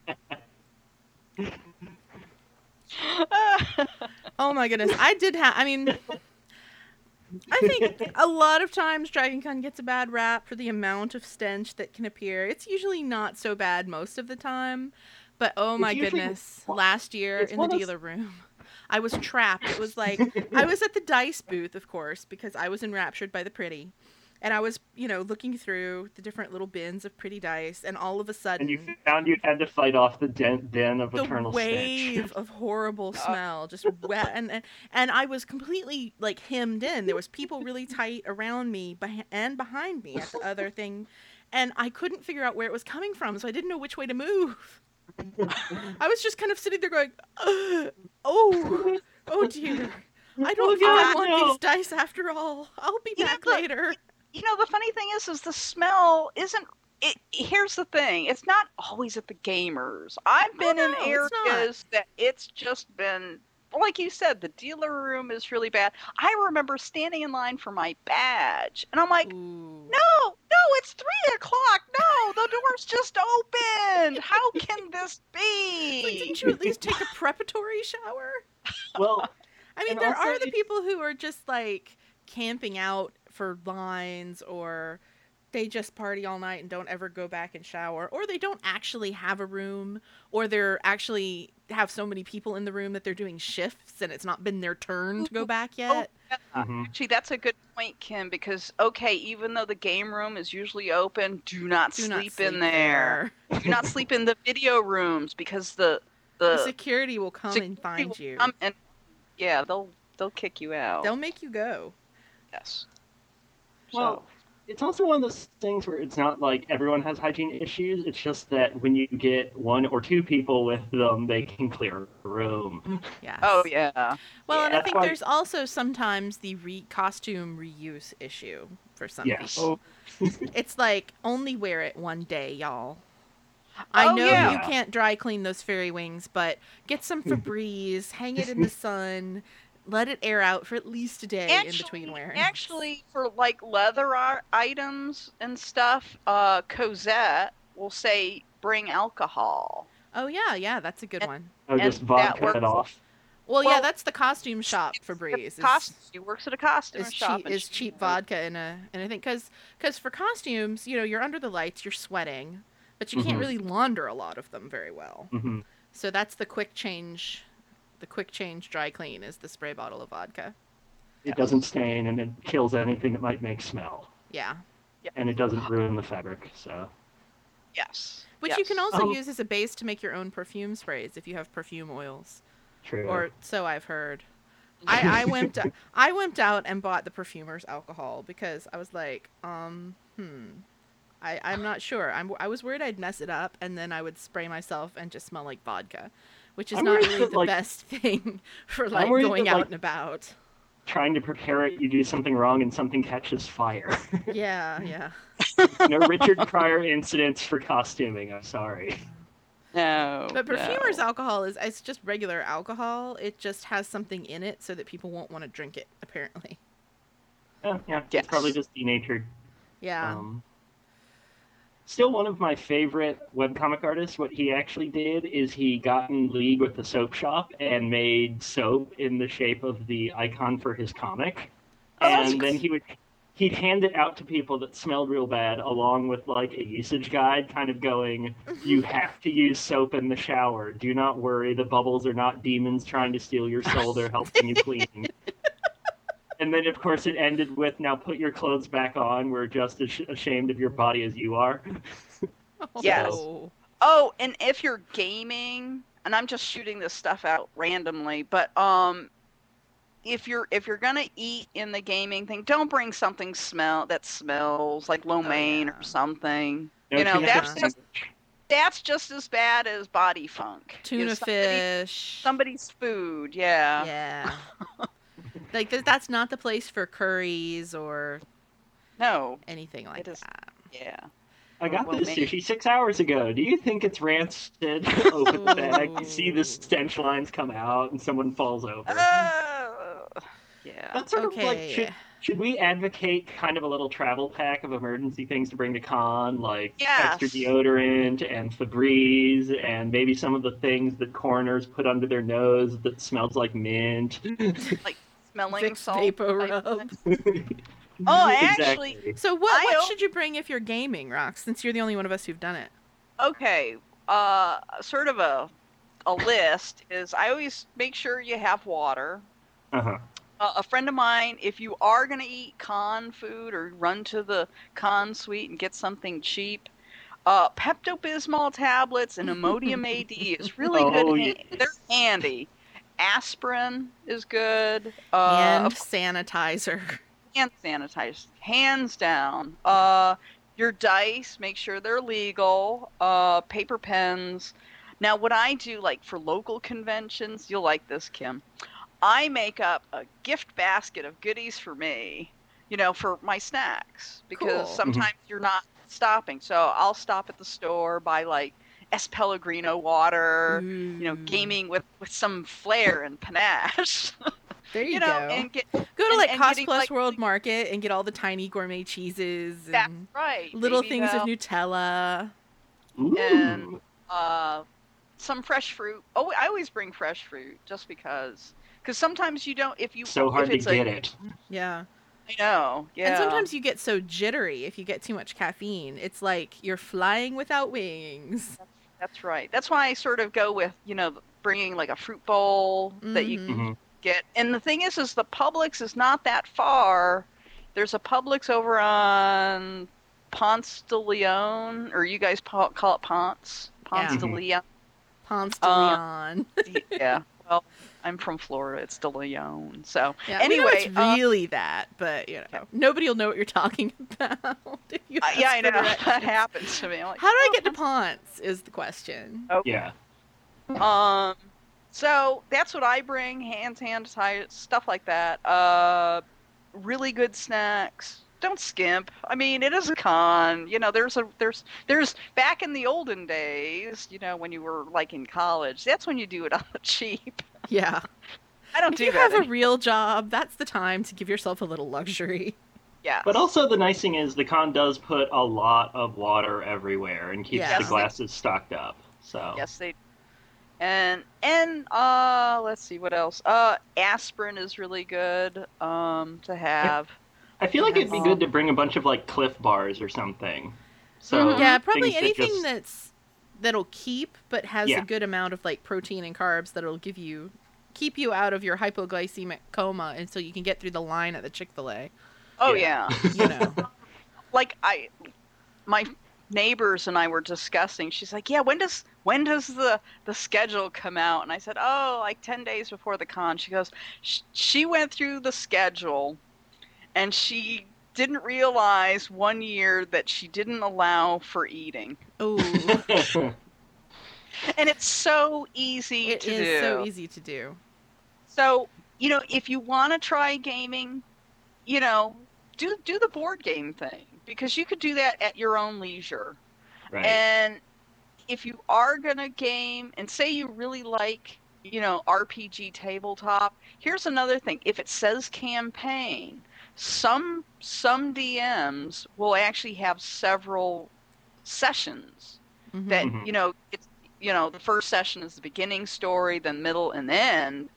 Oh my goodness. I did have, I mean, I think a lot of times Dragon Con gets a bad rap for the amount of stench that can appear. It's usually not so bad most of the time, but oh It's my usually- goodness. Last year it's in the one of- dealer room, I was trapped. It was like, I was at the dice booth, of course, because I was enraptured by the pretty. And I was, you know, looking through the different little bins of pretty dice, and all of a sudden, And you found you had to fight off the den, den of the eternal wave stench. of horrible smell just wet, and, and and I was completely like hemmed in. There was people really tight around me beh- and behind me at the other thing, and I couldn't figure out where it was coming from, so I didn't know which way to move. I was just kind of sitting there going, "Ugh, oh, oh dear. I don't think I Oh, want no. these dice after all. I'll be You know, back the- later." You know, the funny thing is, is the smell isn't. It, here's the thing: it's not always at the gamers. I've been in no, it's not. areas that it's just been, like you said, the dealer room is really bad. I remember standing in line for my badge, and I'm like, Ooh. "No, no, it's three o'clock. No, the door's just opened. How can this Like, be?" didn't you at least take a preparatory shower? Well, I mean, And there also are the if- people who are just like camping out for lines, or they just party all night and don't ever go back and shower, or they don't actually have a room, or they're actually have so many people in the room that they're doing shifts and it's not been their turn to go back yet. mhm. Actually, that's a good point, Kim, because, okay, even though the game room is usually open, do not, Do sleep, not sleep in there. Do not sleep in the video rooms because the the, The security will come and security find will you. come and yeah, they'll they'll kick you out. They'll make you go. Yes. Well, it's also one of those things where it's not like everyone has hygiene issues. It's just that when you get one or two people with them, they can clear a room. Yes. Oh yeah. Well, yeah. and I think why- there's also sometimes the re- costume reuse issue for some Yes. people. It's like, only wear it one day, y'all. I Oh, know yeah. you can't dry clean those fairy wings, but get some Febreze, hang it in the sun, let it air out for at least a day in between wearing. Actually, for like leather ar- items and stuff, uh, Cosette will say bring alcohol. Oh yeah, yeah, that's a good And- one. Oh, just And that vodka works. it off. Well, yeah, Well, that's the costume shop Febreze. Is, Cost- she works at a costume is shop. cheap and is she- cheap vodka in a and I think because because for costumes, you know, you're under the lights, you're sweating, but you can't Mhm. really launder a lot of them very well. hmm So that's the quick change. The quick change dry clean is the spray bottle of vodka. It doesn't stain, and it kills anything that might make smell, Yeah. and it doesn't ruin the fabric. So Yes. Which yes. you can also Um, use as a base to make your own perfume sprays if you have perfume oils. true. Or so I've heard. I, I wimped I wimped out and bought the perfumer's alcohol because I was like, um, hmm. I, I'm not sure. I'm, I was worried I'd mess it up and then I would spray myself and just smell like vodka, which is I'm not worried really that, the like- best thing for like worried going that, out like- and about. Trying to prepare it, you do something wrong, and something catches fire. Yeah, yeah. No Richard Pryor incidents for costuming. I'm sorry. No. But perfumer's no. alcohol is it's just regular alcohol. It just has something in it so that people won't want to drink it, apparently. Oh, yeah, Yes. it's probably just denatured. Yeah. Um, still one of my favorite webcomic artists. What he actually did is he got in league with the soap shop and made soap in the shape of the icon for his comic. Oh, that's And then cool. he would he'd hand it out to people that smelled real bad, along with like a usage guide, kind of going, "You have to use soap in the shower. Do not worry, the bubbles are not demons trying to steal your soul. They're helping you clean." And then, of course, it ended with, "Now put your clothes back on. We're just as ashamed of your body as you are." Yes. Oh. Oh, and if you're gaming, and I'm just shooting this stuff out randomly, but um, if you're if you're gonna eat in the gaming thing, don't bring something smell that smells like lo mein Oh, yeah. or something. No You know, tuna that's fish just- sandwich. That's just as bad as body funk. Tuna Is somebody- fish. Somebody's food, yeah. Yeah. Like th- that's not the place for curries or No, anything like It is- that. yeah. I got Well, this maybe- sushi six hours ago. Do you think it's rancid? Open the bag, you see the stench lines come out, and someone falls over. Oh, yeah. That's sort of like, Okay. should, should we advocate kind of a little travel pack of emergency things to bring to con, like Yes. extra deodorant and Febreze, and maybe some of the things that coroners put under their nose that smells like mint? Smelling Vicks salt. Vapor type Rub. thing. Oh, actually- Exactly. So what I what al- should you bring if you're gaming, Rox? Since you're the only one of us who've done it. Okay, uh, sort of a a list is I always make sure you have water. Uh-huh. Uh, a friend of mine, if you are going to eat con food or run to the con suite and get something cheap, uh, Pepto-Bismol tablets and Imodium A D is really Oh, good. yeah. Ha- they're handy. Aspirin is good. Uh, Hand of sanitizer. hand sanitizer, hands down. Uh, your dice, make sure they're legal. Uh, paper pens. Now, what I do, like for local conventions, you'll like this, Kim. I make up a gift basket of goodies for me, you know, for my snacks because Cool. sometimes you're not stopping. So I'll stop at the store, buy like S. Pellegrino water, you know, Ooh. gaming with with some flair and panache. There you, you know, go. and get Go to and- like and Cost getting, Plus like, World Market and get all the tiny gourmet cheeses that's and right. little Baby things Bell. of Nutella. Ooh. And- uh, some fresh fruit. Oh, I always bring fresh fruit just because. Because sometimes you don't. If you So hard if to it's get a, it. Yeah. I know. Yeah. And sometimes you get so jittery if you get too much caffeine. It's like you're flying without wings. That's right. That's why I sort of go with you know bringing like a fruit bowl that you Mhm. hmm get. And the thing is, is the Publix is not that far. There's a Publix over on Ponce de Leon, or you guys pa- call it Ponce. Ponce Yeah. de Leon. Ponce de Uh, Leon. Yeah. Well, I'm from Florida. It's De Leon. So Yeah, anyway, we know it's uh, really that, but you know, yeah. nobody will know what you're talking about. if you uh, ask yeah, I for know that directions. happens to me. I'm like, How do I "Oh, get to Ponce? Is the question. okay." Yeah. Um, so that's what I bring: hand sanitizer, stuff like that. Uh, really good snacks. Don't skimp. I mean, it is a con. You know, there's a there's there's back in the olden days. You know, when you were like in college, that's when you do it on the cheap. Yeah. I don't If do you that have a anymore. real job, that's the time to give yourself a little luxury. Yes. But also the nice thing is the con does put a lot of water everywhere and keeps Yeah. the Yes, they- glasses stocked up. So yes, they. And and uh, let's see what else. Uh, aspirin is really good. Um, to have. I feel like it'd be Yes. good to bring a bunch of like Cliff bars or something. So Mhm. Yeah, probably things that anything just- that's that'll keep but has Yeah. a good amount of like protein and carbs that'll give you keep you out of your hypoglycemic coma and so you can get through the line at the Chick-fil-A. Oh Yeah. yeah. You know. Like I, my neighbors and I were discussing. She's like, "Yeah, when does when does the the schedule come out?" And I said, "Oh, like ten days before the con." She goes, sh- "She went through the schedule, and she didn't realize one year that she didn't allow for eating, Ooh. and it's so easy It to is do. so easy to do. So, you know, if you want to try gaming, you know, do do the board game thing because you could do that at your own leisure. right. And if you are going to game and say you really like, you know, R P G tabletop, here's another thing. If it says campaign, some some D Ms will actually have several sessions Mhm. that, Mhm. you know, it's you know, the first session is the beginning story, then middle and end.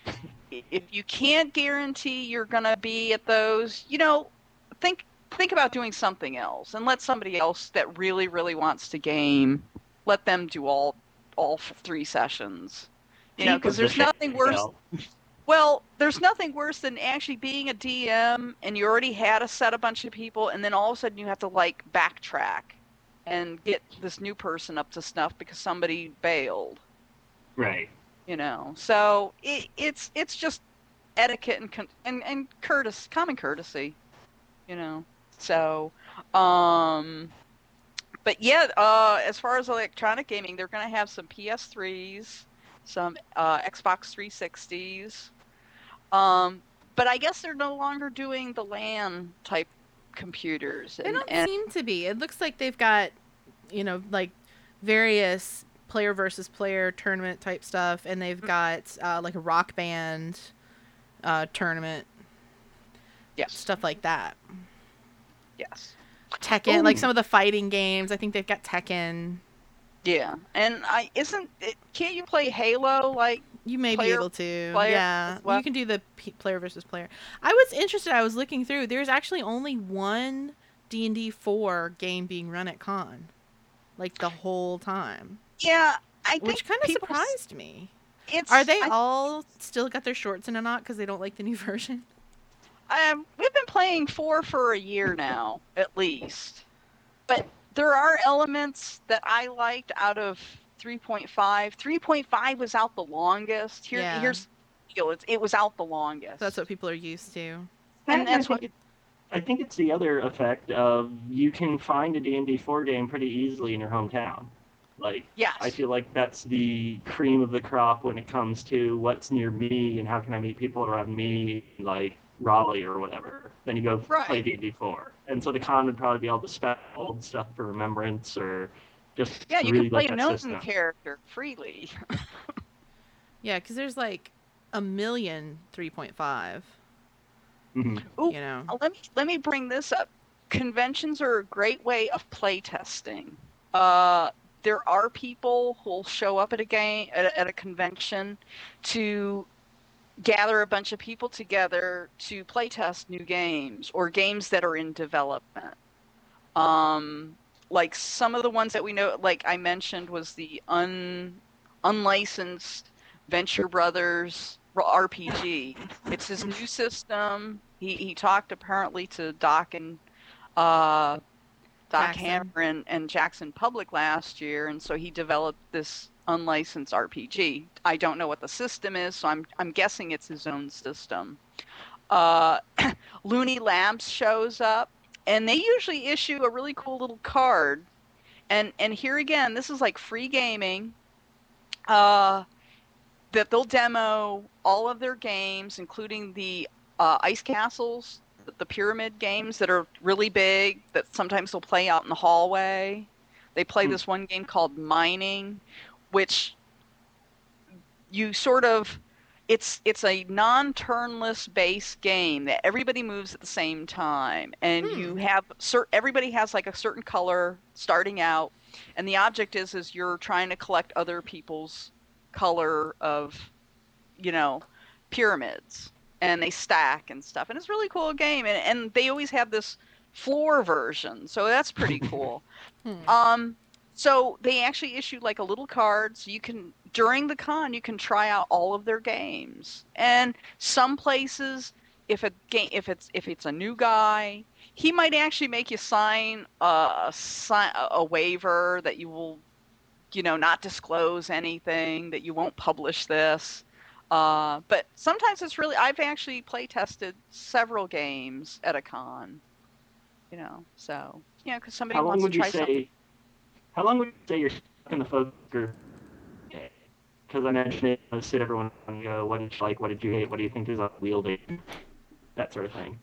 If you can't guarantee you're going to be at those, you know, think think about doing something else and let somebody else that really really wants to game, let them do all all three sessions. You know, Cheap because was the there's nothing shit, worse. Phil. Well, there's nothing worse than actually being a D M and you already had a set a bunch of people and then all of a sudden you have to like backtrack and get this new person up to snuff because somebody bailed. Right. You know, so it, it's it's just etiquette and con- and and courtesy, common courtesy. You know, so um, but yeah, uh, as far as electronic gaming, they're going to have some P S threes, some uh, Xbox three sixties. Um, but I guess they're no longer doing the LAN type computers. They And, don't and seem to be. It looks like they've got, you know, like various player versus player tournament type stuff, and they've got uh, like a rock band uh, tournament, yes, stuff like that. yes. Tekken, Ooh. like some of the fighting games. I think they've got Tekken. Yeah, and I isn't it, can't you play Halo like You may be Player- able to. player Yeah, as well? you can do the p- player versus player. I was interested. I was looking through. There's actually only one D and D four game being run at con, like the whole time, yeah? I think which kind of people s- surprised me. It's Are they I, all still got their shorts in a knot because they don't like the new version? Um, we've been playing four for a year now, at least. But there are elements that I liked out of three point five. three point five was out the longest. Here, Yeah. here's the deal. It's, it was out the longest. That's what people are used to. And that's I what. think, it, I think it's the other effect of you can find a D and D four game pretty easily in your hometown. Like, Yes. I feel like that's the cream of the crop when it comes to what's near me and how can I meet people around me, like Raleigh or whatever. Then you go Right. play D and D four. And so the con would probably be able to spell old stuff for remembrance or just Yeah, you really can play like a that known system. character freely. Yeah, because there's like a million three point five. Mhm. Ooh, You know. Uh, Let me let me bring this up. Conventions are a great way of play testing. Uh, there are people who'll show up at a game at a, at a convention to gather a bunch of people together to play test new games or games that are in development. Um, like some of the ones that we know, like I mentioned, was the un unlicensed Venture Brothers R P G. It's his new system. He he talked apparently to Doc and uh, Doc Jackson. Hammer and, and Jackson Public last year, and so he developed this unlicensed R P G. I don't know what the system is, so I'm I'm guessing it's his own system. Uh, Looney Labs shows up, and they usually issue a really cool little card. And and here again, this is like free gaming. Uh, that they'll demo all of their games, including the uh, Ice Castles, the pyramid games that are really big, that sometimes they'll play out in the hallway. They play this one game called Mining, which you sort of, it's it's a non-turnless base game that everybody moves at the same time, and hmm. you have cert, everybody has like a certain color starting out, and the object is is you're trying to collect other people's color of, you know, pyramids, and they stack and stuff, and it's a really cool game, and, and they always have this floor version, so that's pretty cool. hmm. Um, so they actually issued like a little card, so you can, during the con, you can try out all of their games. And some places, if a game, if it's if it's a new guy, he might actually make you sign a sign a waiver that you will, you know, not disclose anything, that you won't publish this. Uh, but sometimes it's really, I've actually play tested several games at a con, you know, so, you know, because somebody How long wants would to try you say, something. How long would you say you're stuck in the focus group? Because I mentioned it, I sit everyone and go, what did you like, what did you hate, what do you think is unwieldy, that sort of thing.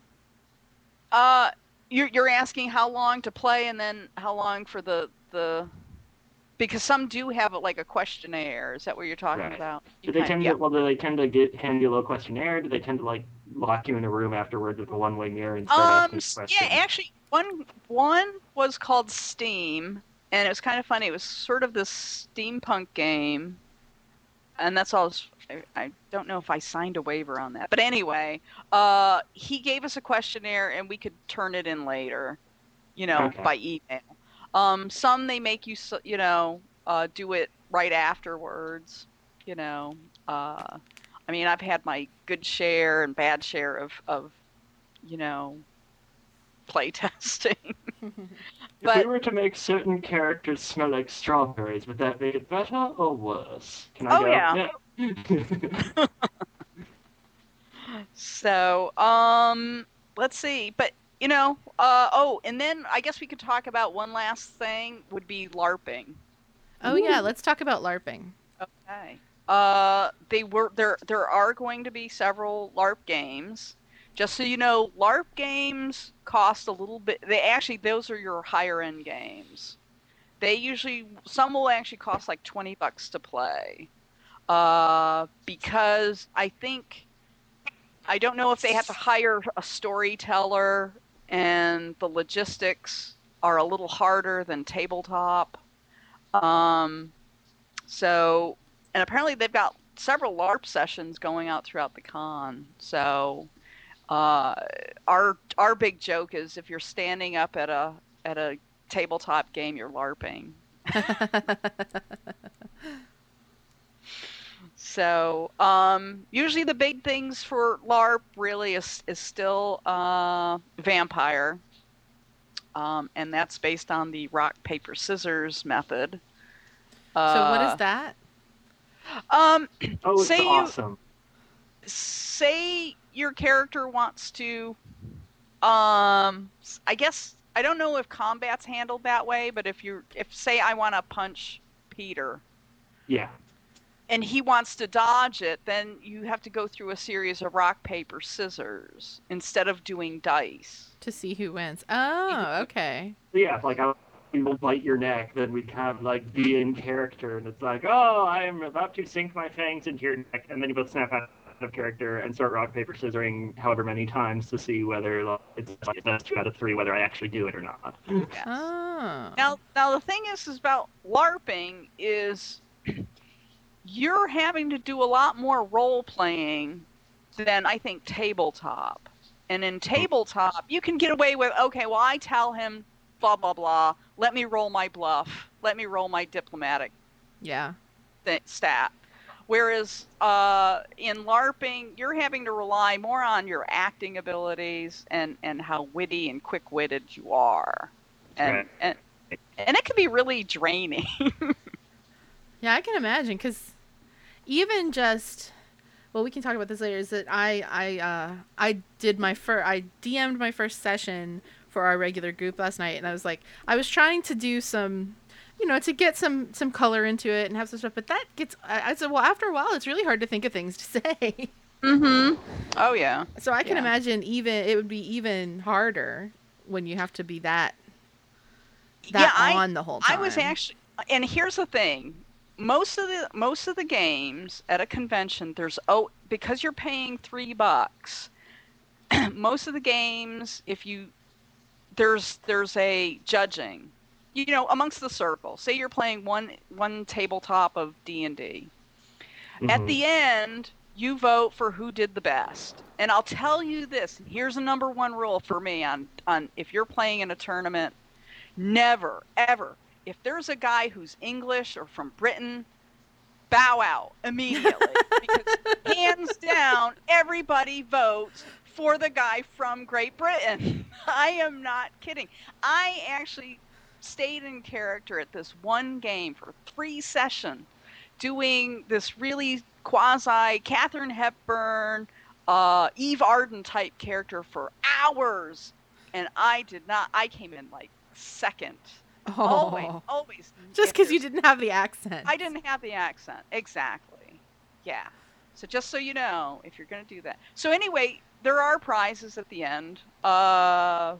Uh, you're, you're asking how long to play and then how long for the, the... Because some do have like a questionnaire. Is that what you're talking right. about? Do they tend to, well, do they tend to get hand you a little questionnaire? Do they tend to like lock you in a room afterwards with a one-way mirror and start um, asking questions? Yeah, actually, one one was called Steam, and it was kind of funny. It was sort of this steampunk game, and that's all. I, I don't know if I signed a waiver on that, but anyway, uh, he gave us a questionnaire, and we could turn it in later, you know, okay. by email. Um, some they make you, you know, uh, do it right afterwards, you know. Uh, I mean, I've had my good share and bad share of, of you know, play testing. But, if we were to make certain characters smell like strawberries, would that make it better or worse? Can I oh, go? yeah. yeah. So, um, let's see. But, you know, uh, oh, and then I guess we could talk about one last thing would be LARPing. Oh, Ooh. yeah. Let's talk about LARPing. Okay. Uh, they were there. There are going to be several LARP games. Just so you know, LARP games cost a little bit. They actually, those are your higher end games. They usually, some will actually cost like twenty bucks to play. Uh, because I think, I don't know if they have to hire a storyteller, and the logistics are a little harder than tabletop. Um, so, and apparently they've got several LARP sessions going out throughout the con. So, uh, our our big joke is if you're standing up at a at a tabletop game, you're LARPing. So, um, usually the big things for LARP really is is still uh, Vampire, um, and that's based on the rock paper scissors method. Uh, so what is that? Um, oh, it's say awesome. You, say your character wants to, um, I guess I don't know if combat's handled that way, but if you if say I want to punch Peter, yeah. and he wants to dodge it, then you have to go through a series of rock, paper, scissors instead of doing dice. To see who wins. Oh, okay. Yeah, like I will bite your neck, then we'd have like be in character, and it's like, oh, I'm about to sink my fangs into your neck, and then you both snap out of character and start rock, paper, scissoring however many times to see whether like, it's like that's two out of three, whether I actually do it or not. Yes. Oh. Now, now the thing is, is about LARPing is you're having to do a lot more role playing than I think tabletop. And in tabletop, you can get away with, okay, well, I tell him blah, blah, blah. Let me roll my bluff. Let me roll my diplomatic yeah. th- stat. Whereas uh, in LARPing, you're having to rely more on your acting abilities and, and how witty and quick-witted you are. and Right. and and it can be really draining. Yeah, I can imagine, because even just, well, we can talk about this later. Is that I I uh I did my first I D M'd my first session for our regular group last night, and I was like, I was trying to do some, you know, to get some some color into it and have some stuff, but that gets, I, I said, well, after a while, it's really hard to think of things to say. Mm-hmm. Oh yeah. So I can Yeah. imagine even it would be even harder when you have to be that that yeah, on the whole time. I was actually, and here's the thing: most of the most of the games at a convention, there's oh because you're paying three bucks. Most of the games, if you there's there's a judging, you know, amongst the circle. Say you're playing one one tabletop of D and D. At Mhm. the end, you vote for who did the best. And I'll tell you this, and here's a number one rule for me on, on if you're playing in a tournament, never, ever, if there's a guy who's English or from Britain, bow out immediately. Because hands down, everybody votes for the guy from Great Britain. I am not kidding. I actually stayed in character at this one game for three sessions, doing this really quasi Katharine Hepburn, uh, Eve Arden type character for hours, and I did not. I came in like second. oh. Always, always. Just if because you there's- didn't have the accent. I didn't have the accent exactly. Yeah. So just so you know, if you're going to do that. So anyway, there are prizes at the end. Uh,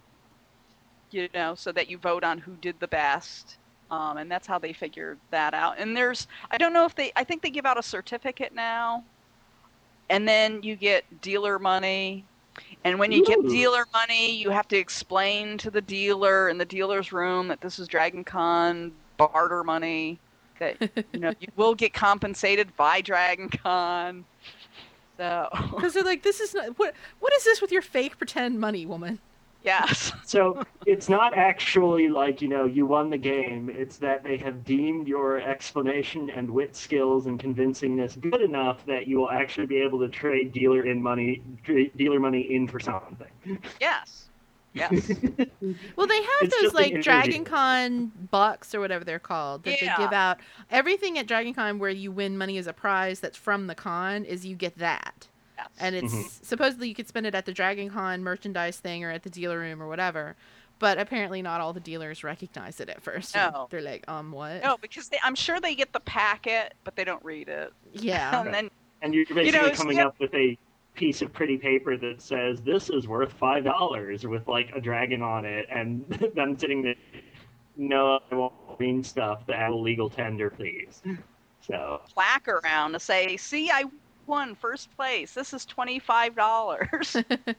you know, so that you vote on who did the best. Um, and that's how they figured that out. And there's, I don't know if they, I think they give out a certificate now. And then you get dealer money. And when you get Ooh. dealer money, you have to explain to the dealer in the dealer's room that this is Dragon Con barter money. That, you know, you will get compensated by Dragon Con. So, Because they're like, this is not, what what is this with your fake pretend money, woman? yes. So it's not actually like, you know, you won the game. It's that they have deemed your explanation and wit skills and convincingness good enough that you will actually be able to trade dealer in money, trade dealer money in for something. Yes. Yes. Well, they have It's those just an like interview. Dragon Con bucks or whatever they're called that Yeah. they give out. Everything at Dragon Con where you win money as a prize that's from the con is you get that. Yes. And it's Mhm. supposedly you could spend it at the Dragon Con merchandise thing or at the dealer room or whatever. But apparently not all the dealers recognize it at first. and No. They're like, um, what? No, because they, I'm sure they get the packet, but they don't read it. Yeah. And then, And you're basically know, coming yeah. up with a piece of pretty paper that says this is worth five dollars with like a dragon on it, and them sitting there, no, I won't green stuff. The legal tender, please. So plaque around to say, see, I won first place. This is twenty-five dollars.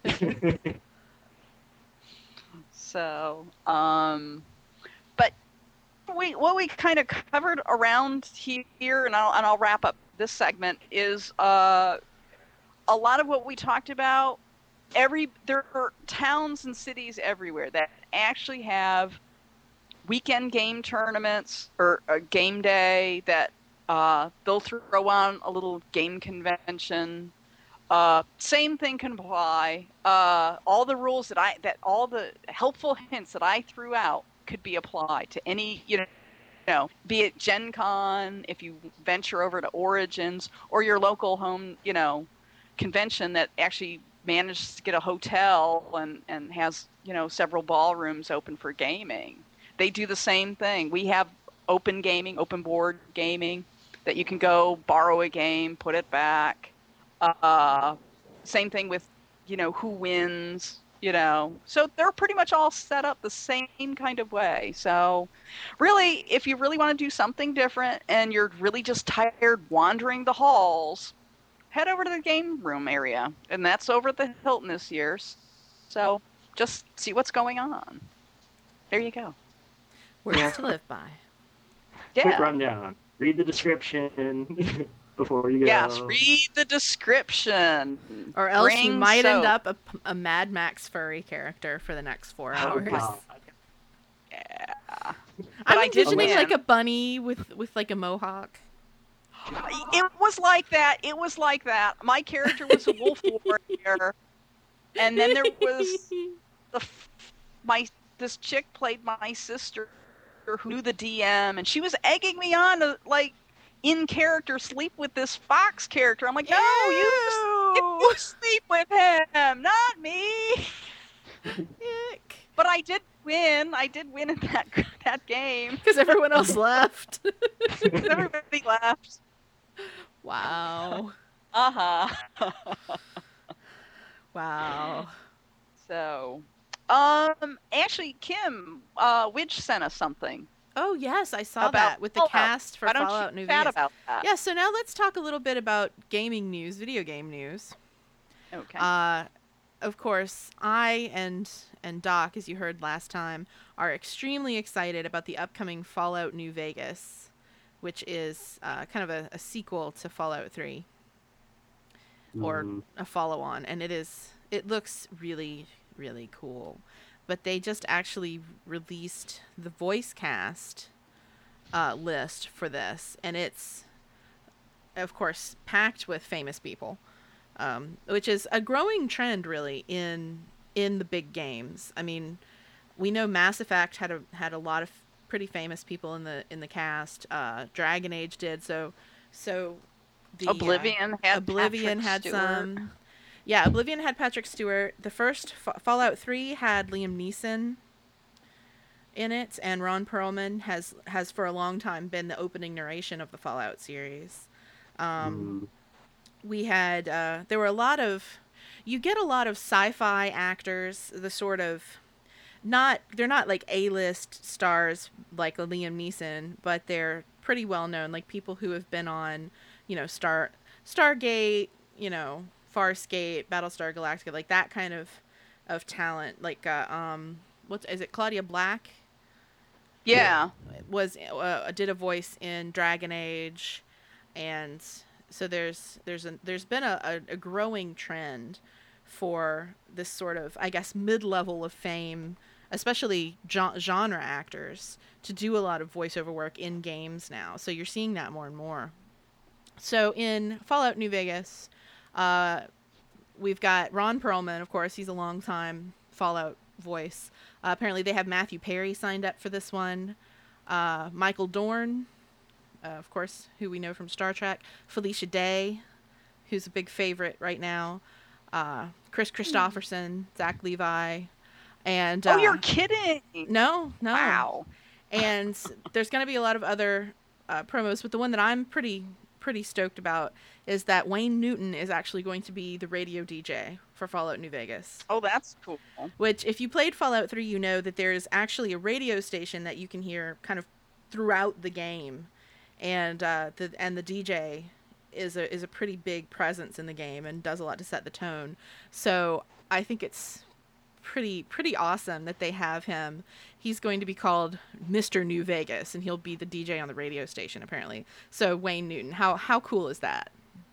So, um, but we what we kind of covered around here, and I'll and I'll wrap up this segment is uh, a lot of what we talked about. Every there are towns and cities everywhere that actually have weekend game tournaments or a game day that uh, they'll throw on a little game convention. Uh, same thing can apply. Uh, all the rules that I, that all the helpful hints that I threw out could be applied to any, you know, you know, be it Gen Con, if you venture over to Origins, or your local home, you know, convention that actually manages to get a hotel and, and has, you know, several ballrooms open for gaming. They do the same thing. We have open gaming, open board gaming, that you can go borrow a game, put it back. Uh, same thing with, you know, who wins, you know. So they're pretty much all set up the same kind of way. So really, if you really want to do something different and you're really just tired wandering the halls, head over to the game room area. And that's over at the Hilton this year. So just see what's going on. There you go. Words to live by. Yeah. Quick rundown. Read the description before you go. Yes, read the description. Or else you Bring might end soap. up a, a Mad Max furry character for the next four Oh, hours. God. Yeah. I'm But I did envisioning win. like a bunny with, with like a mohawk. It was like that. It was like that. My character was a wolf warrior, and then there was the f- my this chick played my sister who knew the D M, and she was egging me on to, like, in character sleep with this Fox character. I'm like, no, you, you sleep with him, not me. Ick. But I did win. I did win in that that game. Because everyone else left. Because everybody left. Wow. Uh-huh. Wow. So, um, actually, Kim, uh, Widge sent us something. Oh, yes, I saw About that with the Fallout. cast for Why don't Fallout you New chat Vegas. about that? Yeah, so now let's talk a little bit about gaming news, video game news. Okay. Uh, of course, I and and Doc, as you heard last time, are extremely excited about the upcoming Fallout New Vegas, which is uh, kind of a, a sequel to Fallout three, or Mhm. a follow-on, and it is it looks really, really cool. But they just actually released the voice cast uh, list for this, and it's, of course, packed with famous people, um, which is a growing trend, really, in in the big games. I mean, we know Mass Effect had a had a lot of pretty famous people in the in the cast. Uh, Dragon Age did so. So the uh, Oblivion had Oblivion Patrick had Stewart. some. Yeah, Oblivion had Patrick Stewart. The first Fa- Fallout three had Liam Neeson in it, and Ron Perlman has has for a long time been the opening narration of the Fallout series. Um, Mhm. we had uh, there were a lot of you get a lot of sci-fi actors, the sort of not they're not like A-list stars like a Liam Neeson, but they're pretty well known, like people who have been on, you know, Star Stargate, you know, Farscape, Battlestar Galactica, like that kind of of talent. Like uh, um what's is it Claudia Black? Yeah. Was uh, did a voice in Dragon Age, and so there's there's a there's been a, a, a growing trend for this sort of, I guess, mid-level of fame, especially gen- genre actors, to do a lot of voiceover work in games now. So you're seeing that more and more. So in Fallout New Vegas, uh, we've got Ron Perlman, of course. He's a long-time Fallout voice. Uh, apparently they have Matthew Perry signed up for this one. Uh, Michael Dorn, uh, of course, who we know from Star Trek. Felicia Day, who's a big favorite right now. Uh, Chris Christopherson, Zach Levi, and uh, Oh, you're kidding! no, no, Wow. and there's going to be a lot of other uh, promos, but the one that I'm pretty pretty stoked about is that Wayne Newton is actually going to be the radio D J for Fallout New Vegas. Oh, that's cool. Which, if you played Fallout three, you know that there is actually a radio station that you can hear kind of throughout the game, and uh, the and the D J is a is a pretty big presence in the game and does a lot to set the tone. So I think it's pretty pretty awesome that they have him. He's going to be called Mister New Vegas, and he'll be the D J on the radio station apparently. So Wayne Newton, how how cool is that?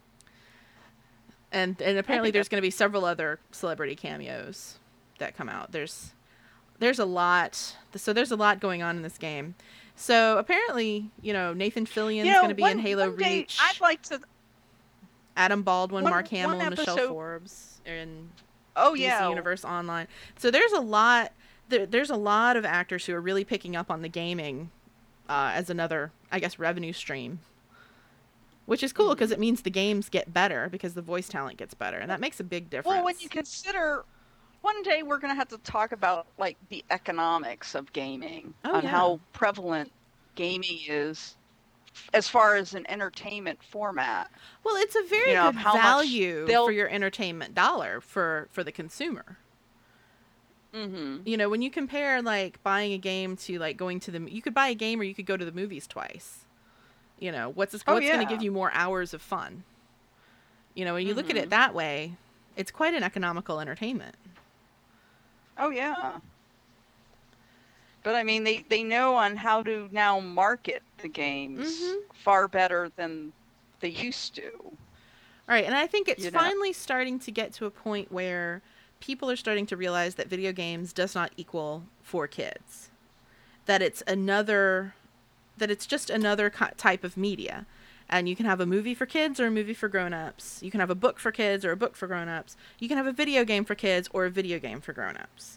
And and apparently there's going to be several other celebrity cameos that come out. There's there's a lot. So there's a lot going on in this game. So apparently, you know, Nathan Fillion's You know, going to be one- in Halo one day Reach. I'd like to. Adam Baldwin, one- Mark Hamill, one Michelle episode- Forbes are in Oh D C yeah. Universe Online. So there's a lot. There, there's a lot of actors who are really picking up on the gaming uh, as another, I guess, revenue stream. Which is cool because it means the games get better because the voice talent gets better, and that makes a big difference. Well, when you consider, one day we're going to have to talk about like the economics of gaming Oh, and yeah. how prevalent gaming is as far as an entertainment format. Well, it's a very you know, good how much value they'll- for your entertainment dollar for, for the consumer. Mm-hmm. You know, when you compare like buying a game to like going to the, you could buy a game or you could go to the movies twice. You know, what's this, Oh, what's going yeah. to give you more hours of fun? You know, when you look at Mhm. it that way, it's quite an economical entertainment. Oh yeah. But I mean, they, they know on how to now market the games Mhm. far better than they used to. All right, and I think it's You know. finally starting to get to a point where people are starting to realize that video games does not equal for kids. That it's another, that it's just another ki- type of media. And you can have a movie for kids or a movie for grown-ups. You can have a book for kids or a book for grown-ups. You can have a video game for kids or a video game for grown-ups.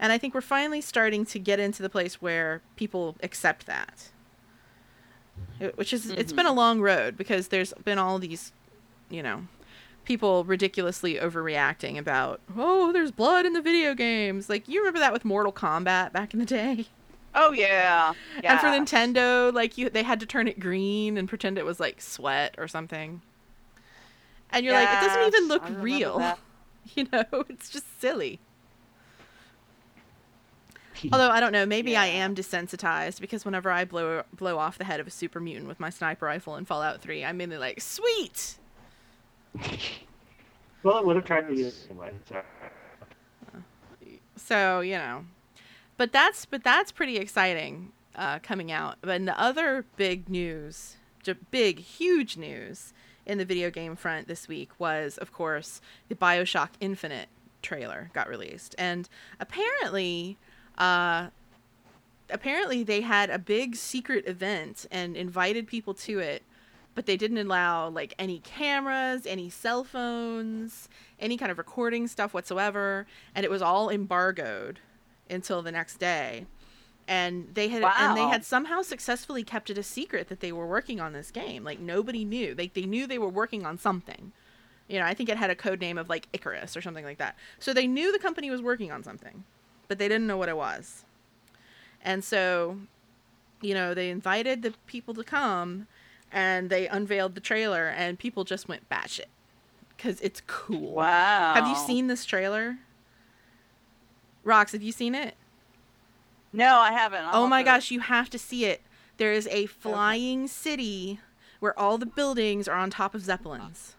And I think we're finally starting to get into the place where people accept that. Which is, mm-hmm. It's been a long road because there's been all these, you know, people ridiculously overreacting about, oh, there's blood in the video games. Like, you remember that with Mortal Kombat back in the day? Oh, yeah. yeah. And for Nintendo, like, you, they had to turn it green and pretend it was, like, sweat or something. And you're yes, like, it doesn't even look real. That. You know, it's just silly. Although, I don't know, maybe yeah. I am desensitized because whenever I blow blow off the head of a super mutant with my sniper rifle in Fallout three, I'm mainly like, sweet! Well, it would have tried to do it anyway. So. so, you know. But that's but that's pretty exciting uh, coming out. But the other big news, big, huge news in the video game front this week was, of course, the BioShock Infinite trailer got released. And apparently... Uh, apparently they had a big secret event and invited people to it, but they didn't allow like any cameras, any cell phones, any kind of recording stuff whatsoever, and it was all embargoed until the next day. And they had wow. and they had somehow successfully kept it a secret that they were working on this game. Like nobody knew. Like they knew they were working on something. You know, I think it had a code name of like Icarus or something like that. So they knew the company was working on something, but they didn't know what it was. And so, you know, they invited the people to come and they unveiled the trailer and people just went batshit because it's cool. Wow. Have you seen this trailer? Rox, have you seen it? No, I haven't. I'll oh my to... gosh, you have to see it. There is a flying okay. city where all the buildings are on top of Zeppelins.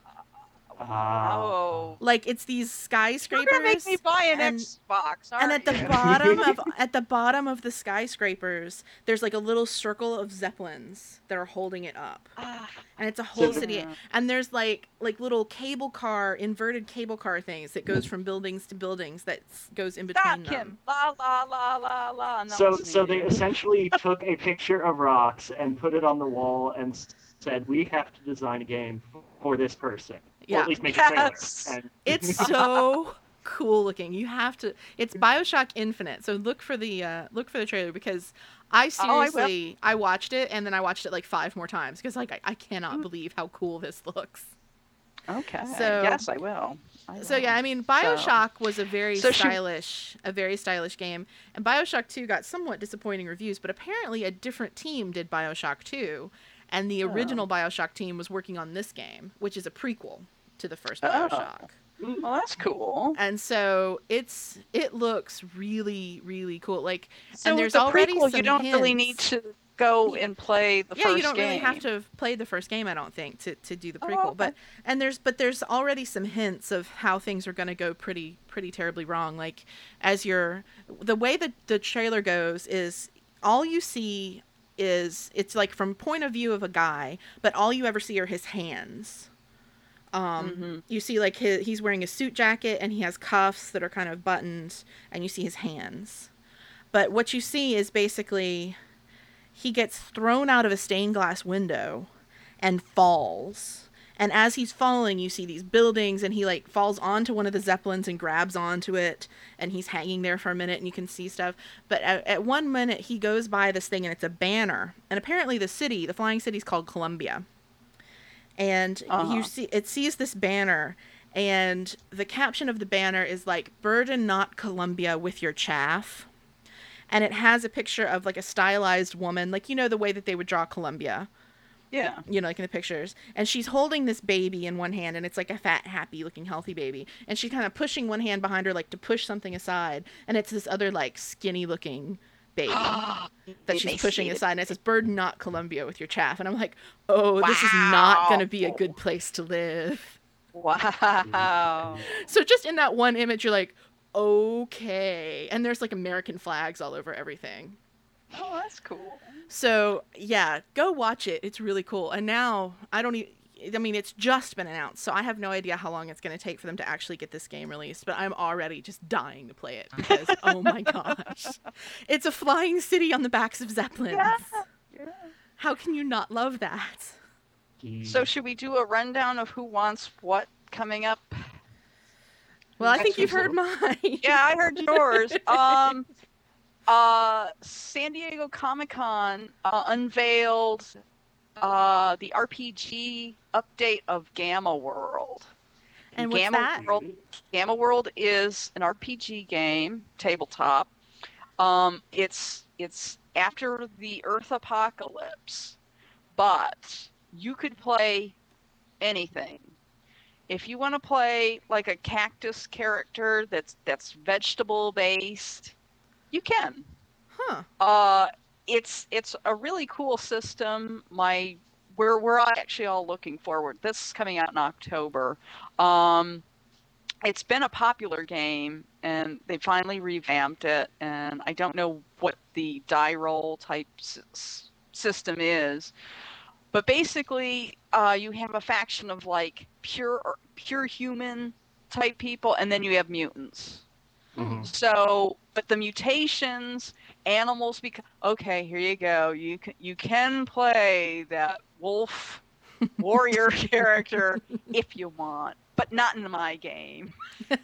Oh, like it's these skyscrapers. You're gonna make me buy an and, Xbox, and at the you? bottom of at the bottom of the skyscrapers, there's like a little circle of Zeppelins that are holding it up, ah. and it's a whole So city. the- And there's like like little cable car, inverted cable car things that goes from buildings to buildings that s- goes in between Stop them. him! La la la la la. I'm not So, listening so to they you. essentially took a picture of Rox and put it on the wall and s- said, "We have to design a game for this person, or Yeah. at least make Yes. a trailer." And It's so cool looking. You have to. It's BioShock Infinite. So look for the uh, look for the trailer because I Oh, I will. seriously I, watched it and then I watched it like five more times because like I, I cannot believe how cool this looks. Okay. So- yes, I will. I So will. yeah, I mean BioShock was a very So should- stylish a very stylish game, and BioShock two got somewhat disappointing reviews, but apparently a different team did BioShock two, and the Oh. original BioShock team was working on this game, which is a prequel to the first Oh. BioShock. Well, that's cool. And so it's it looks really really cool. Like So and with there's the already prequel, some you don't really hints. need to go and play the yeah, first you don't game. really have to have played the first game, I don't think, to, to do the Oh, prequel. okay. But and there's but there's already some hints of how things are going to go pretty pretty terribly wrong. Like as you're the way that the trailer goes is all you see is it's like from point of view of a guy, but all you ever see are his hands. Um, Mm-hmm. You see like his, he's wearing a suit jacket and he has cuffs that are kind of buttoned, and you see his hands. But what you see is basically he gets thrown out of a stained glass window and falls. And as he's falling, you see these buildings, and he like falls onto one of the Zeppelins and grabs onto it, and he's hanging there for a minute, and you can see stuff. But at, at one minute, he goes by this thing, and it's a banner. And apparently the city, the flying city, is called Columbia. And Uh-huh. you see, it sees this banner, and the caption of the banner is like, "Burden not Columbia with your chaff." And it has a picture of like a stylized woman, like, you know, the way that they would draw Columbia, Yeah. you know, like in the pictures. And she's holding this baby in one hand, and it's like a fat, happy looking, healthy baby. And she's kind of pushing one hand behind her, like to push something aside. And it's this other like skinny looking baby that she's pushing aside. And it says, "Burden not Columbia with your chaff." And I'm like, oh, this is not going to be a good place to live. Wow. So just in that one image, you're like, okay. And there's like American flags all over everything. Oh, that's cool. So yeah, go watch it. It's really cool. And now I don't even, I mean, it's just been announced, so I have no idea how long it's going to take for them to actually get this game released, but I'm already just dying to play it because, oh my gosh, it's a flying city on the backs of Zeppelins. Yeah. Yeah. How can you not love that? So should we do a rundown of who wants what coming up? Well, I think Actually, you've heard mine. Yeah, I heard yours. Um, uh, San Diego Comic-Con uh, unveiled uh, the R P G update of Gamma World. And what's Gamma that? World, Gamma World is an R P G game, tabletop. Um, it's it's after the Earth apocalypse, but you could play anything. If you want to play like a cactus character that's that's vegetable based, you can. Huh. Uh, it's it's a really cool system. My we're we're actually all looking forward. This is coming out in October. Um, it's been a popular game, and they finally revamped it. And I don't know what the die roll type s- system is, but basically, uh, you have a faction of like pure pure human type people, and then you have mutants. Mhm. So, but the mutations, animals become okay. Here you go. You can you can play that wolf warrior character if you want, but not in my game.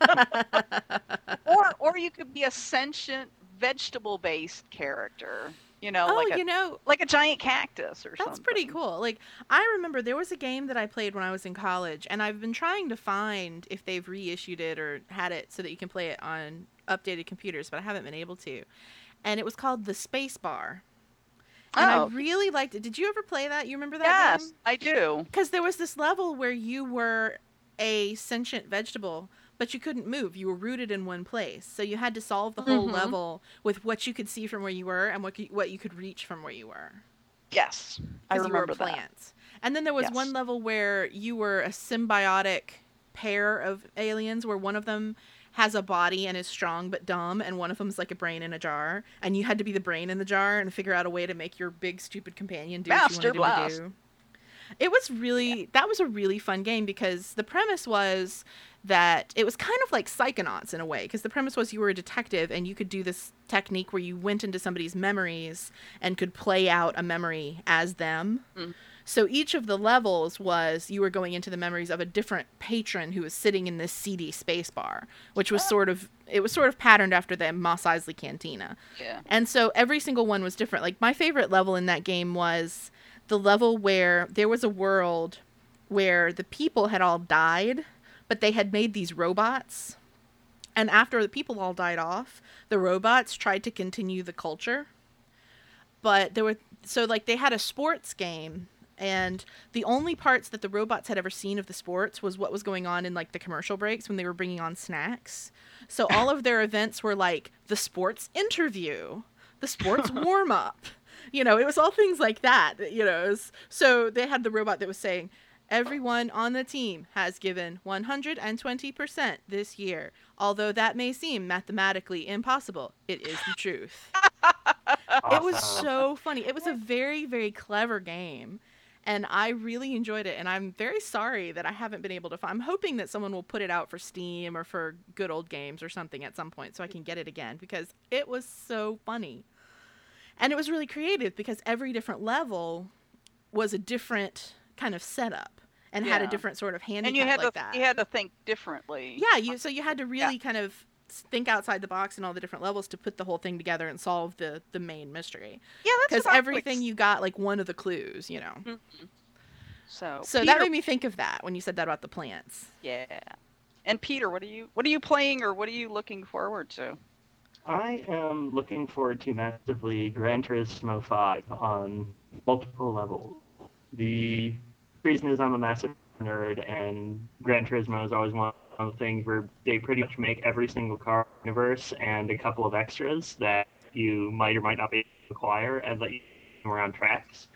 Or or you could be a sentient vegetable based character. You know, Oh, like a you know, like a giant cactus or that's something. pretty cool. Like, I remember there was a game that I played when I was in college, and I've been trying to find if they've reissued it or had it so that you can play it on updated computers, but I haven't been able to. And it was called The Space Bar. And Oh, I really liked it. Did you ever play that? You remember that yes, game? I do. Because there was this level where you were a sentient vegetable, but you couldn't move. You were rooted in one place. So you had to solve the whole Mhm. level with what you could see from where you were and what you, what you could reach from where you were. Yes, I Because you were remember that. plants. And then there was Yes. one level where you were a symbiotic pair of aliens where one of them has a body and is strong but dumb, and one of them's like a brain in a jar, and you had to be the brain in the jar and figure out a way to make your big stupid companion do Master what you wanted him Blast. to do. It was really that was a really fun game because the premise was that it was kind of like Psychonauts in a way, because the premise was you were a detective and you could do this technique where you went into somebody's memories and could play out a memory as them. Mm. So each of the levels was you were going into the memories of a different patron who was sitting in this seedy space bar, which was sort of it was sort of patterned after the Mos Eisley Cantina. Yeah. And so every single one was different. Like, my favorite level in that game was the level where there was a world where the people had all died, but they had made these robots. And after the people all died off, the robots tried to continue the culture. But there were so like they had a sports game, and the only parts that the robots had ever seen of the sports was what was going on in like the commercial breaks when they were bringing on snacks. So all of their events were like the sports interview, the sports warm up. You know, it was all things like that, you know. It was, so they had the robot that was saying, everyone on the team has given one hundred twenty percent this year. Although that may seem mathematically impossible, it is the truth. It was Awesome. so funny. It was a very, very clever game. And I really enjoyed it. And I'm very sorry that I haven't been able to find. I'm hoping that someone will put it out for Steam or for Good Old Games or something at some point so I can get it again, because it was so funny. And it was really creative because every different level was a different kind of setup and had a Yeah. different sort of handicap And you had like to that. you had to think differently. Yeah, you so you had to really kind of think outside the box and all the different levels to put the whole thing together and solve the the main mystery. Yeah, that's Because what I everything like. you got like one of the clues, you know. Mhm. So So Peter, that made me think of that when you said that about the plants. yeah. And Peter, what are you what are you playing or what are you looking forward to? I am looking forward to massively Gran Turismo five on multiple levels. The reason is I'm a massive nerd, and Gran Turismo is always one of the things where they pretty much make every single car universe and a couple of extras that you might or might not be able to acquire and let you go around tracks.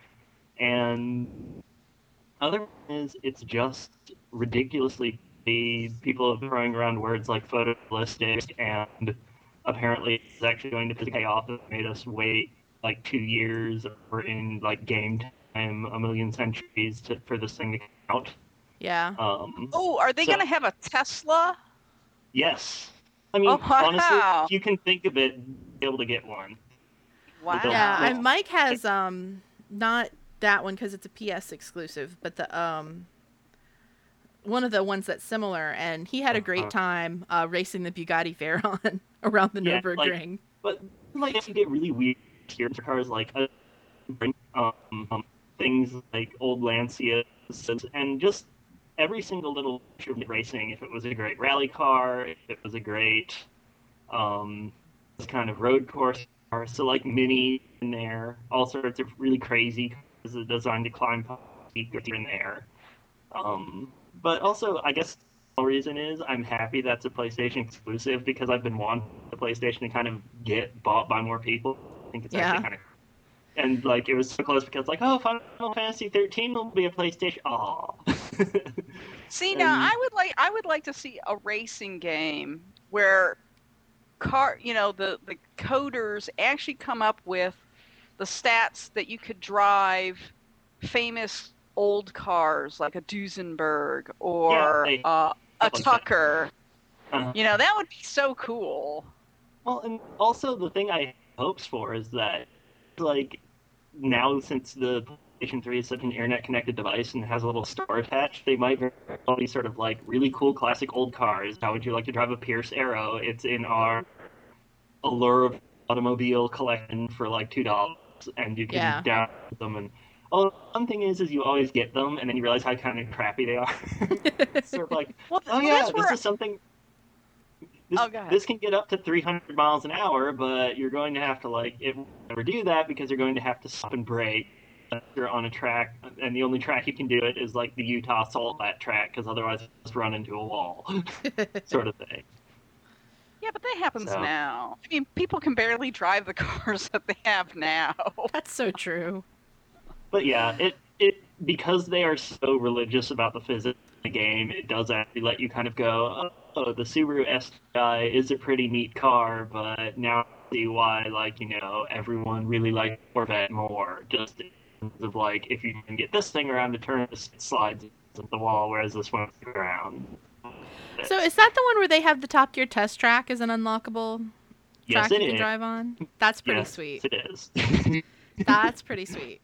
And other is it's just ridiculously people are throwing around words like photorealistic, and apparently it's actually going to pay off. It made us wait like two years or in like game time a million centuries to, for this thing to come out. Yeah. Um, Oh, are they So- going to have a Tesla? yes. I mean, Oh, wow. honestly, if you can think of it, be able to get one. Wow. Yeah, I, Wow. Mike has um not that one because it's a P S exclusive, but the um one of the ones that's similar, and he had a great Uh-huh. time uh, racing the Bugatti Veyron around the Yeah, Nürburgring. like- But like, if you get really weird here for cars, like uh, um, um, things like old Lancias, and just every single little feature of racing. If it was a great rally car, if it was a great um, kind of road course car, so like Mini in there, all sorts of really crazy cars that are designed to climb peaks in there. Um, but also, I guess the reason is I'm happy that's a PlayStation exclusive because I've been wanting the PlayStation to kind of get bought by more people. I think it's Yeah. actually kind of, and like it was so close because like, oh, Final Fantasy thirteen will be a PlayStation. Aw. See, now And- I would like I would like to see a racing game where car, you know, the the coders actually come up with the stats that you could drive famous old cars like a Duesenberg or Yeah, they- uh, a like that. Tucker. Uh-huh. You know, that would be so cool. Well, and also the thing I hopes for is that, like, now since the PlayStation three is such an internet-connected device and has a little store attached, they might very well be sort of like really cool classic old cars. How would you like to drive a Pierce Arrow? It's in our Allure of Automobile collection for like two dollars, and you can Yeah. download them. And oh, one thing is, is you always get them, and then you realize how kind of crappy they are. It's sort of like, Well, th- oh well, yeah, that's this where is something. This, Oh, go ahead. this can get up to three hundred miles an hour, but you're going to have to like it won't never do that because you're going to have to stop and brake. If you're on a track, and the only track you can do it is like the Utah Salt Flat track, because otherwise you just run into a wall, sort of thing. yeah, but that happens So- now. I mean, people can barely drive the cars that they have now. That's so true. But yeah, it it because they are so religious about the physics of the game, it does actually let you kind of go, oh, the Subaru S T I is a pretty neat car, but now I see why, like, you know, everyone really likes Corvette more. Just in terms of like, if you can get this thing around to turn, it slides into the wall, whereas this one's the ground. So is that the one where they have the Top Gear test track as an unlockable Yes, track it you can is. drive on? That's pretty Yes, sweet. it is. That's pretty sweet.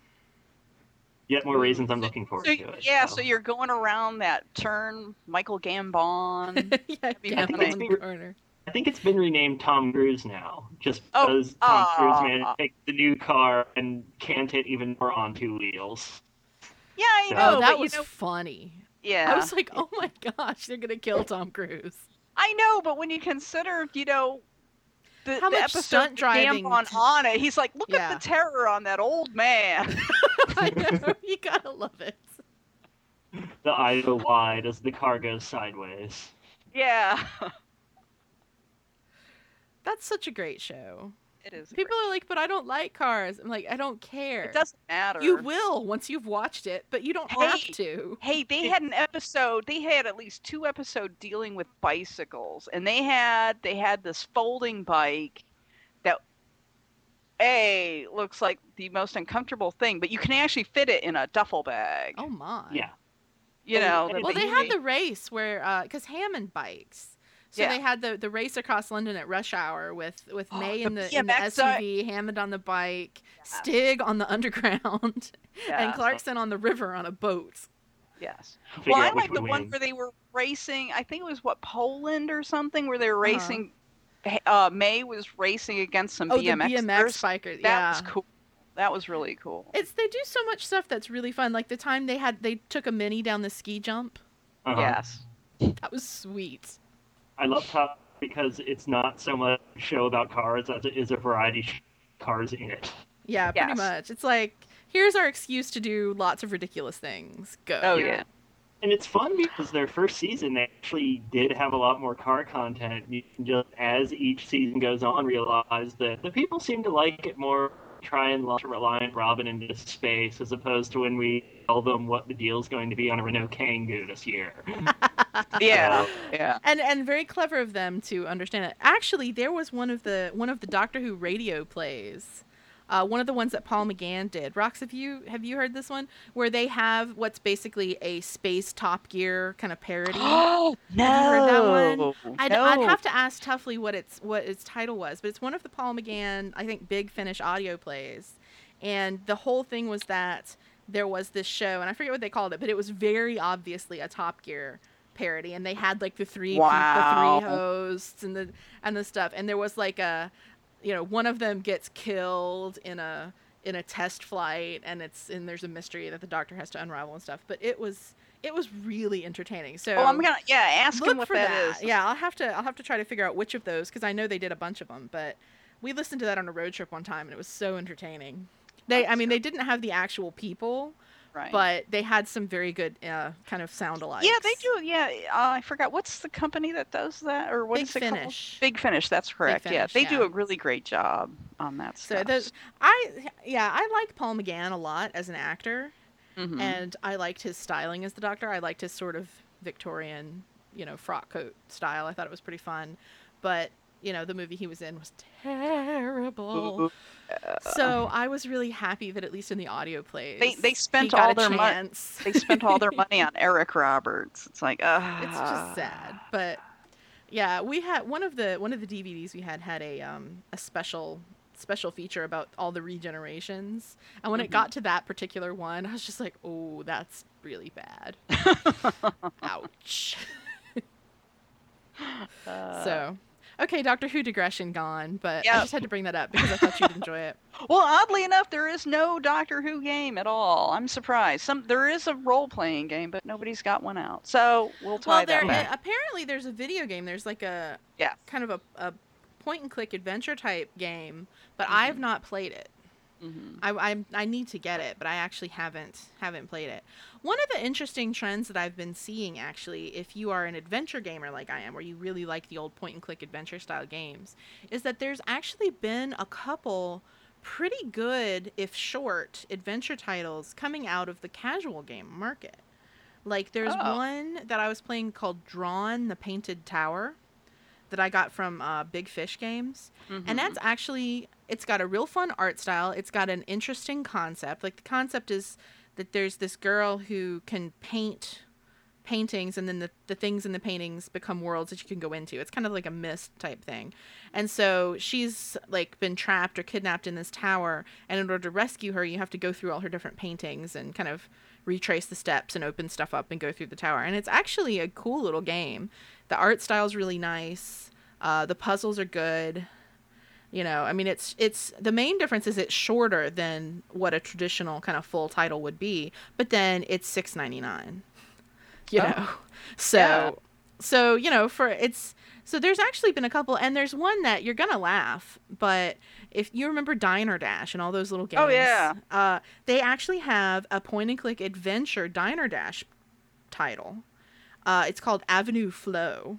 Yet more reasons I'm looking forward So, to it. yeah, so you're going around that turn, Michael Gambon. Yeah, be down happening. on the corner. I think it's been renamed Tom Cruise now, just Oh, because Tom aw. Cruise managed to take the new car and cant it even more on two wheels. Yeah, I So- know. Oh, that but, was you know, funny. yeah. I was like, oh my gosh, they're gonna kill Tom Cruise. I know, but when you consider, you know, the, How the much episode stunt with driving Gambon t- on it, he's like, look Yeah. at the terror on that old man. I know, you gotta love it. The eyes go wide as the car goes sideways. yeah. That's such a great show. It is. a People great- are like, but I don't like cars. I'm like, I don't care. It doesn't matter. You will once you've watched it, but you don't have Hey. to. Hey, they had an episode. They had at least two episodes dealing with bicycles, and they had they had this folding bike that a looks like the most uncomfortable thing, but you can actually fit it in a duffel bag. Oh my. Yeah. you and- know. and that Well, But they you had need- the race where, because Hammond bikes. So Yeah. they had the, the race across London at rush hour with, with May in The the, in the B M X S U V, Hammond on the bike, Stig on the underground, Yeah. and Clarkson on the river on a boat. Yes. Figure Well, I out which like the would one win. where they were racing. I think it was what Poland or something, where they were Uh-huh. racing. Uh, May was racing against some Oh, B M X. the B M X biker. That Yeah. was cool. That was really cool. It's they do so much stuff that's really fun. Like the time they had they took a mini down the ski jump. Uh-huh. Yes. That was sweet. I love Top because it's not so much a show about cars as it is a variety of cars in it. Yeah, pretty Yes. much. It's like here's our excuse to do lots of ridiculous things. Go. Oh Yeah. yeah. And it's fun because their first season they actually did have a lot more car content. You can just, as each season goes on, realize that the people seem to like it more. Try and launch a Reliant Robin into space as opposed to when we tell them what the deal's going to be on a Renault Kangoo this year. Yeah. Yeah. And and very clever of them to understand it. Actually, there was one of the one of the Doctor Who radio plays. Uh, one of the ones that Paul McGann did. Rox, have you have you heard this one? Where they have what's basically a space Top Gear kind of parody. Oh no! Have you heard that one? I'd, no. I'd have to ask Tuffley what its what its title was, but it's one of the Paul McGann, I think, Big Finish audio plays, and the whole thing was that there was this show, and I forget what they called it, but it was very obviously a Top Gear parody, and they had like the three Wow. the three hosts and the and the stuff, and there was like a, you know, one of them gets killed in a in a test flight, and it's and there's a mystery that the doctor has to unravel and stuff. But it was it was really entertaining. So Oh, I'm gonna yeah ask look him what for that that. is. Yeah, I'll have to I'll have to try to figure out which of those, because I know they did a bunch of them, but we listened to that on a road trip one time, and it was so entertaining. They I mean they didn't have the actual people, Right. but they had some very good uh, kind of sound alikes. Yeah, they do. Yeah, uh, I forgot what's the company that does that, or what Big is it Finish. called? Big Finish. That's correct. yeah, Finish, they do yeah. a really great job on that So stuff. those I yeah I like Paul McGann a lot as an actor, Mhm. and I liked his styling as the Doctor. I liked his sort of Victorian, you know, frock coat style. I thought it was pretty fun, but you know, the movie he was in was terrible. So I was really happy that at least in the audio plays, They they he spent got all a their money. chance. They spent all their money on Eric Roberts. It's like, uh It's just sad, but yeah, we had one of the one of the D V Ds we had had a um a special special feature about all the regenerations, and when it Mhm. got to that particular one, I was just like, oh, that's really bad. Ouch. Uh, So, okay, Doctor Who digression gone, but I Yep. just had to bring that up because I thought you'd enjoy it. Well, oddly enough, there is no Doctor Who game at all. I'm surprised. Some there is a role playing game, but nobody's got one out. So we'll tie Well, there that back. apparently there's a video game. There's like a Yeah. kind of a, a point and click adventure type game, but Mhm. I've not played it. Mhm. I, I I need to get it, but I actually haven't haven't played it. One of the interesting trends that I've been seeing, actually, if you are an adventure gamer like I am, where you really like the old point and click adventure style games, is that there's actually been a couple pretty good, if short, adventure titles coming out of the casual game market. Like there's Oh. one that I was playing called Drawn: The Painted Tower that I got from uh, Big Fish Games. Mhm. And that's actually, it's got a real fun art style. It's got an interesting concept. Like the concept is that there's this girl who can paint paintings, and then the, the things in the paintings become worlds that you can go into. It's kind of like a Myst type thing. And so she's like been trapped or kidnapped in this tower, and in order to rescue her, you have to go through all her different paintings and kind of retrace the steps and open stuff up and go through the tower. And it's actually a cool little game. The art style's really nice. Uh, the puzzles are good. You know, I mean, it's it's the main difference is it's shorter than what a traditional kind of full title would be, but then it's six ninety-nine. You Oh. know, so Yeah. so you know for it's so there's actually been a couple, and there's one that you're gonna laugh, but if you remember Diner Dash and all those little games, Oh, yeah. uh, they actually have a point and click adventure Diner Dash title. Uh, it's called Avenue Flow.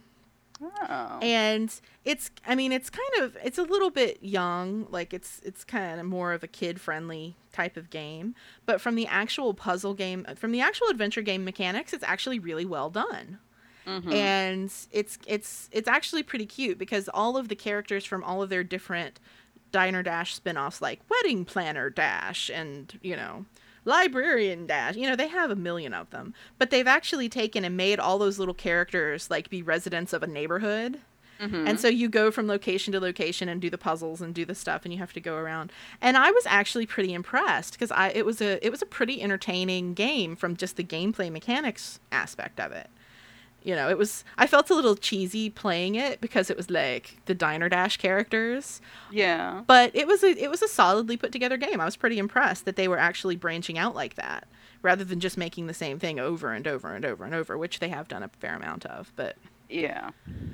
Oh. And it's, I mean, it's kind of, it's a little bit young, like it's, it's kind of more of a kid-friendly type of game. But from the actual puzzle game, from the actual adventure game mechanics, it's actually really well done. Mhm. And it's, it's, it's actually pretty cute because all of the characters from all of their different Diner Dash spin-offs, like Wedding Planner Dash and, you know, Librarian Dash, you know, they have a million of them, but they've actually taken and made all those little characters like be residents of a neighborhood. Mhm. And so you go from location to location and do the puzzles and do the stuff, and you have to go around. And I was actually pretty impressed because I it was a it was a pretty entertaining game from just the gameplay mechanics aspect of it. You know, it was, I felt a little cheesy playing it because it was like the Diner Dash characters, Yeah. but it was a it was a solidly put together game. I was pretty impressed that they were actually branching out like that rather than just making the same thing over and over and over and over, which they have done a fair amount of. But Yeah.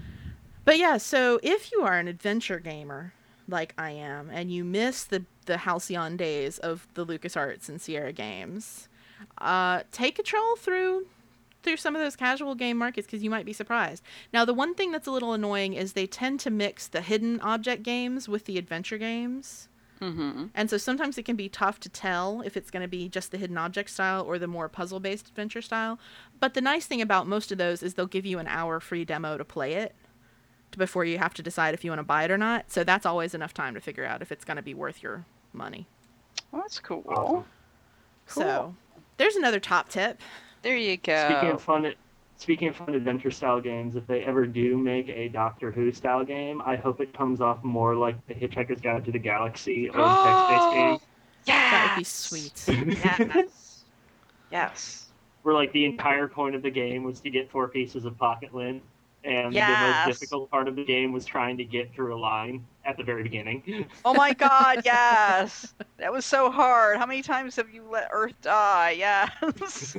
but yeah, so if you are an adventure gamer like I am and you miss the the halcyon days of the LucasArts and Sierra games, uh, take a troll through through some of those casual game markets because you might be surprised. Now, the one thing that's a little annoying is they tend to mix the hidden object games with the adventure games. Mhm. And so sometimes it can be tough to tell if it's going to be just the hidden object style or the more puzzle-based adventure style. But the nice thing about most of those is they'll give you an hour free demo to play it before you have to decide if you want to buy it or not. So that's always enough time to figure out if it's going to be worth your money. Well, that's cool. Awesome. So there's another top tip. There you go. Speaking of fun, speaking of fun adventure style games, if they ever do make a Doctor Who style game, I hope it comes off more like the Hitchhiker's Guide to the Galaxy or the text-based game. Yeah. That would be sweet. Yes. Yes. Where like the entire point of the game was to get four pieces of pocket lint, and Yes. the most difficult part of the game was trying to get through a line at the very beginning. Oh my God, yes. That was so hard. How many times have you let Earth die? Yes.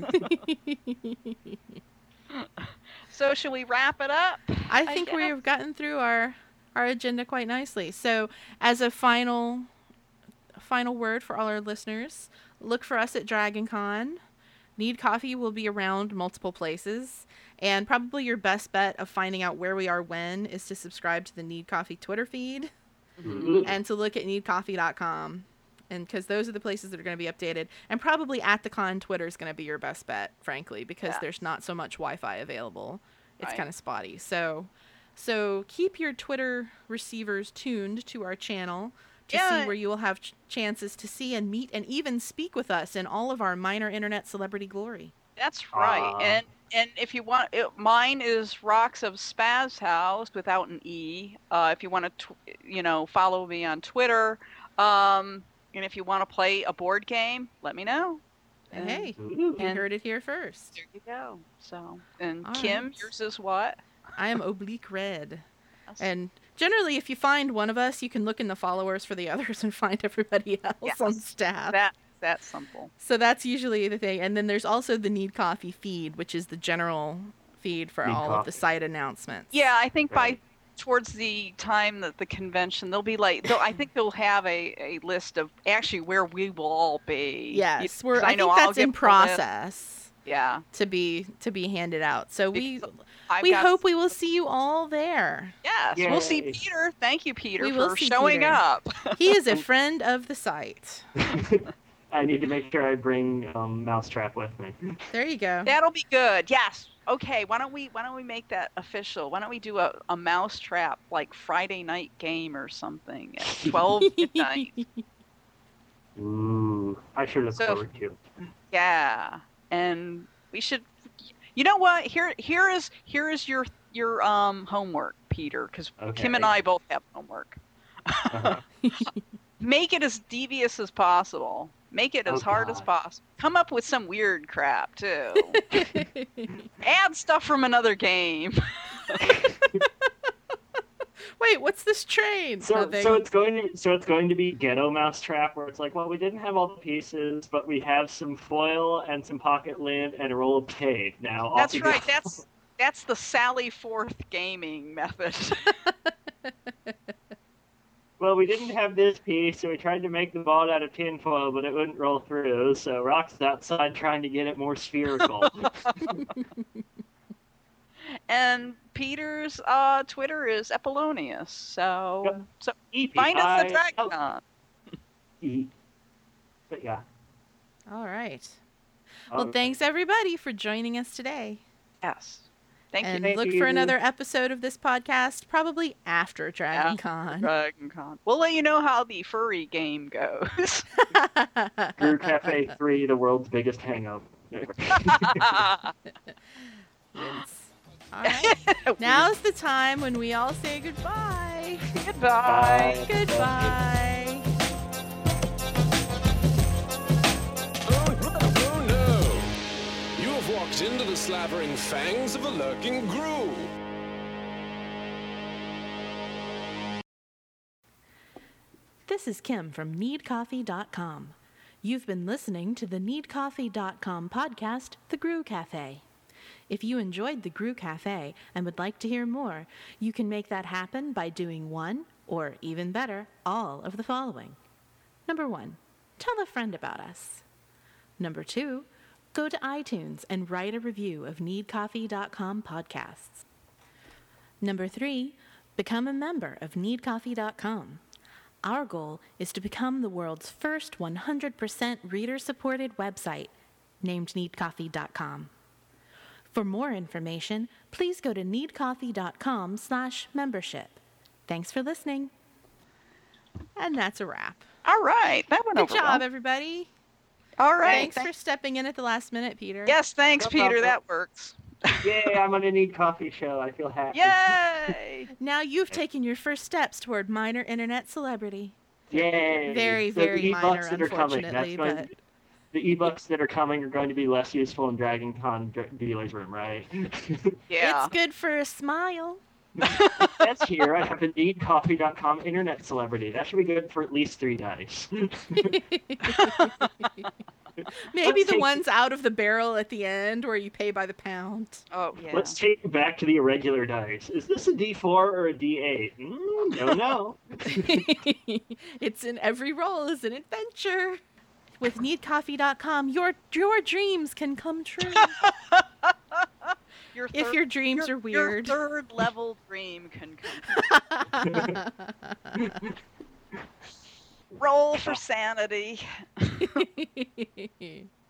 So shall we wrap it up? I think guess? we've gotten through our our agenda quite nicely. So, as a final final word for all our listeners, look for us at Dragon Con. Need Coffee will be around multiple places, and probably your best bet of finding out where we are when is to subscribe to the Need Coffee Twitter feed Mm-hmm. and to look at need coffee dot com. And because those are the places that are going to be updated, and probably at the con Twitter is going to be your best bet, frankly, because Yeah. there's not so much Wi-Fi available. It's Right. kind of spotty. So, so keep your Twitter receivers tuned to our channel to Yeah. see where you will have ch- chances to see and meet and even speak with us in all of our minor internet celebrity glory. That's right. Aw. And and if you want, it, mine is Rocks of Spaz House without an E. Uh, if you want to, tw- you know, follow me on Twitter. Um, and if you want to play a board game, let me know. And Hey, Ooh. you And- heard it here first. there you go. So, and All Kim, right. yours is what? I am Oblique Red. Yes. And generally, if you find one of us, you can look in the followers for the others and find everybody else Yes. on staff. That that's simple. So that's usually the thing. And then there's also the Need Coffee feed, which is the general feed for Need all of the Coffee. site announcements. Yeah, I think Right. by towards the time that the convention, they'll be like, they'll, I think they'll have a, a list of actually where we will all be. Yes, You- we're. 'cause I, know think I'll that's in get the list. process Yeah. to be to be handed out. So we Because I've we got- hope we will see you all there. Yes, we'll see Yay. Peter. Thank you, Peter, We will for see showing Peter. up. He is a friend of the site. I need to make sure I bring um, Mousetrap with me. There you go. That'll be good. Yes. Okay. Why don't we Why don't we make that official? Why don't we do a, a Mousetrap like Friday night game or something at twelve midnight? Ooh, I should look So- forward to. Yeah. And we should. You know what? Here Here is Here is your your um homework, Peter, because Kim and Okay. I both have homework. Uh-huh. Make it as devious as possible. Make it as Oh, hard as God. possible. Come up with some weird crap too. Add stuff from another game. Wait, what's this train? So, Nothing. so it's going to so it's going to be Ghetto Mousetrap, where it's like, well, we didn't have all the pieces, but we have some foil and some pocket lint and a roll of tape. Now, off That's you right. go. That's that's the Sally Forth gaming method. Well, we didn't have this piece, so we tried to make the ball out of tinfoil, but it wouldn't roll through. So Rock's outside trying to get it more spherical. And Peter's uh, Twitter is Apollonius. So Yep. so E P find us at I L DragonCon. E. But yeah. All right. Well, Um, thanks everybody for joining us today. Yes. Thank and you. Thank look you. for another episode of this podcast probably after Dragon Con. DragonCon. We'll let you know how the furry game goes. Brew Cafe three, the world's biggest hang-up. Vince. All right. Now's the time when we all say goodbye. Goodbye. Goodbye. Oh, no, oh no! You have walked into the slavering fangs of a lurking Gru. This is Kim from need coffee dot com. You've been listening to the need coffee dot com podcast, The Gru Cafe. If you enjoyed The Gru Cafe and would like to hear more, you can make that happen by doing one, or even better, all of the following. Number one, tell a friend about us. Number two, go to iTunes and write a review of need coffee dot com podcasts. Number three, become a member of need coffee dot com. Our goal is to become the world's first one hundred percent reader-supported website, named need coffee dot com. For more information, please go to need coffee dot com slash membership. Thanks for listening. And that's a wrap. All right. That went Good over job, well. everybody. All right. Thanks Thank- for stepping in at the last minute, Peter. Yes, thanks, No Peter. problem. That works. Yay, I'm on a Need Coffee show. I feel happy. Yay! Now you've taken your first steps toward minor internet celebrity. Yay. Very, So the very e-bucks minor, that are coming, unfortunately, that's going but- to- the ebooks that are coming are going to be less useful in Dragon Con dr- dealer's room, right? Yeah. It's good for a smile. That's here. I have a need coffee dot com internet celebrity. That should be good for at least three dice. Maybe Let's the take- ones out of the barrel at the end where you pay by the pound. Oh yeah. Let's take it back to the irregular dice. Is this a D four or a D eight? Mm, no, no. It's in every roll is an adventure. With need coffee dot com, your your dreams can come true. Your If third- your dreams your- are weird. Your third level dream can come true. Roll for sanity.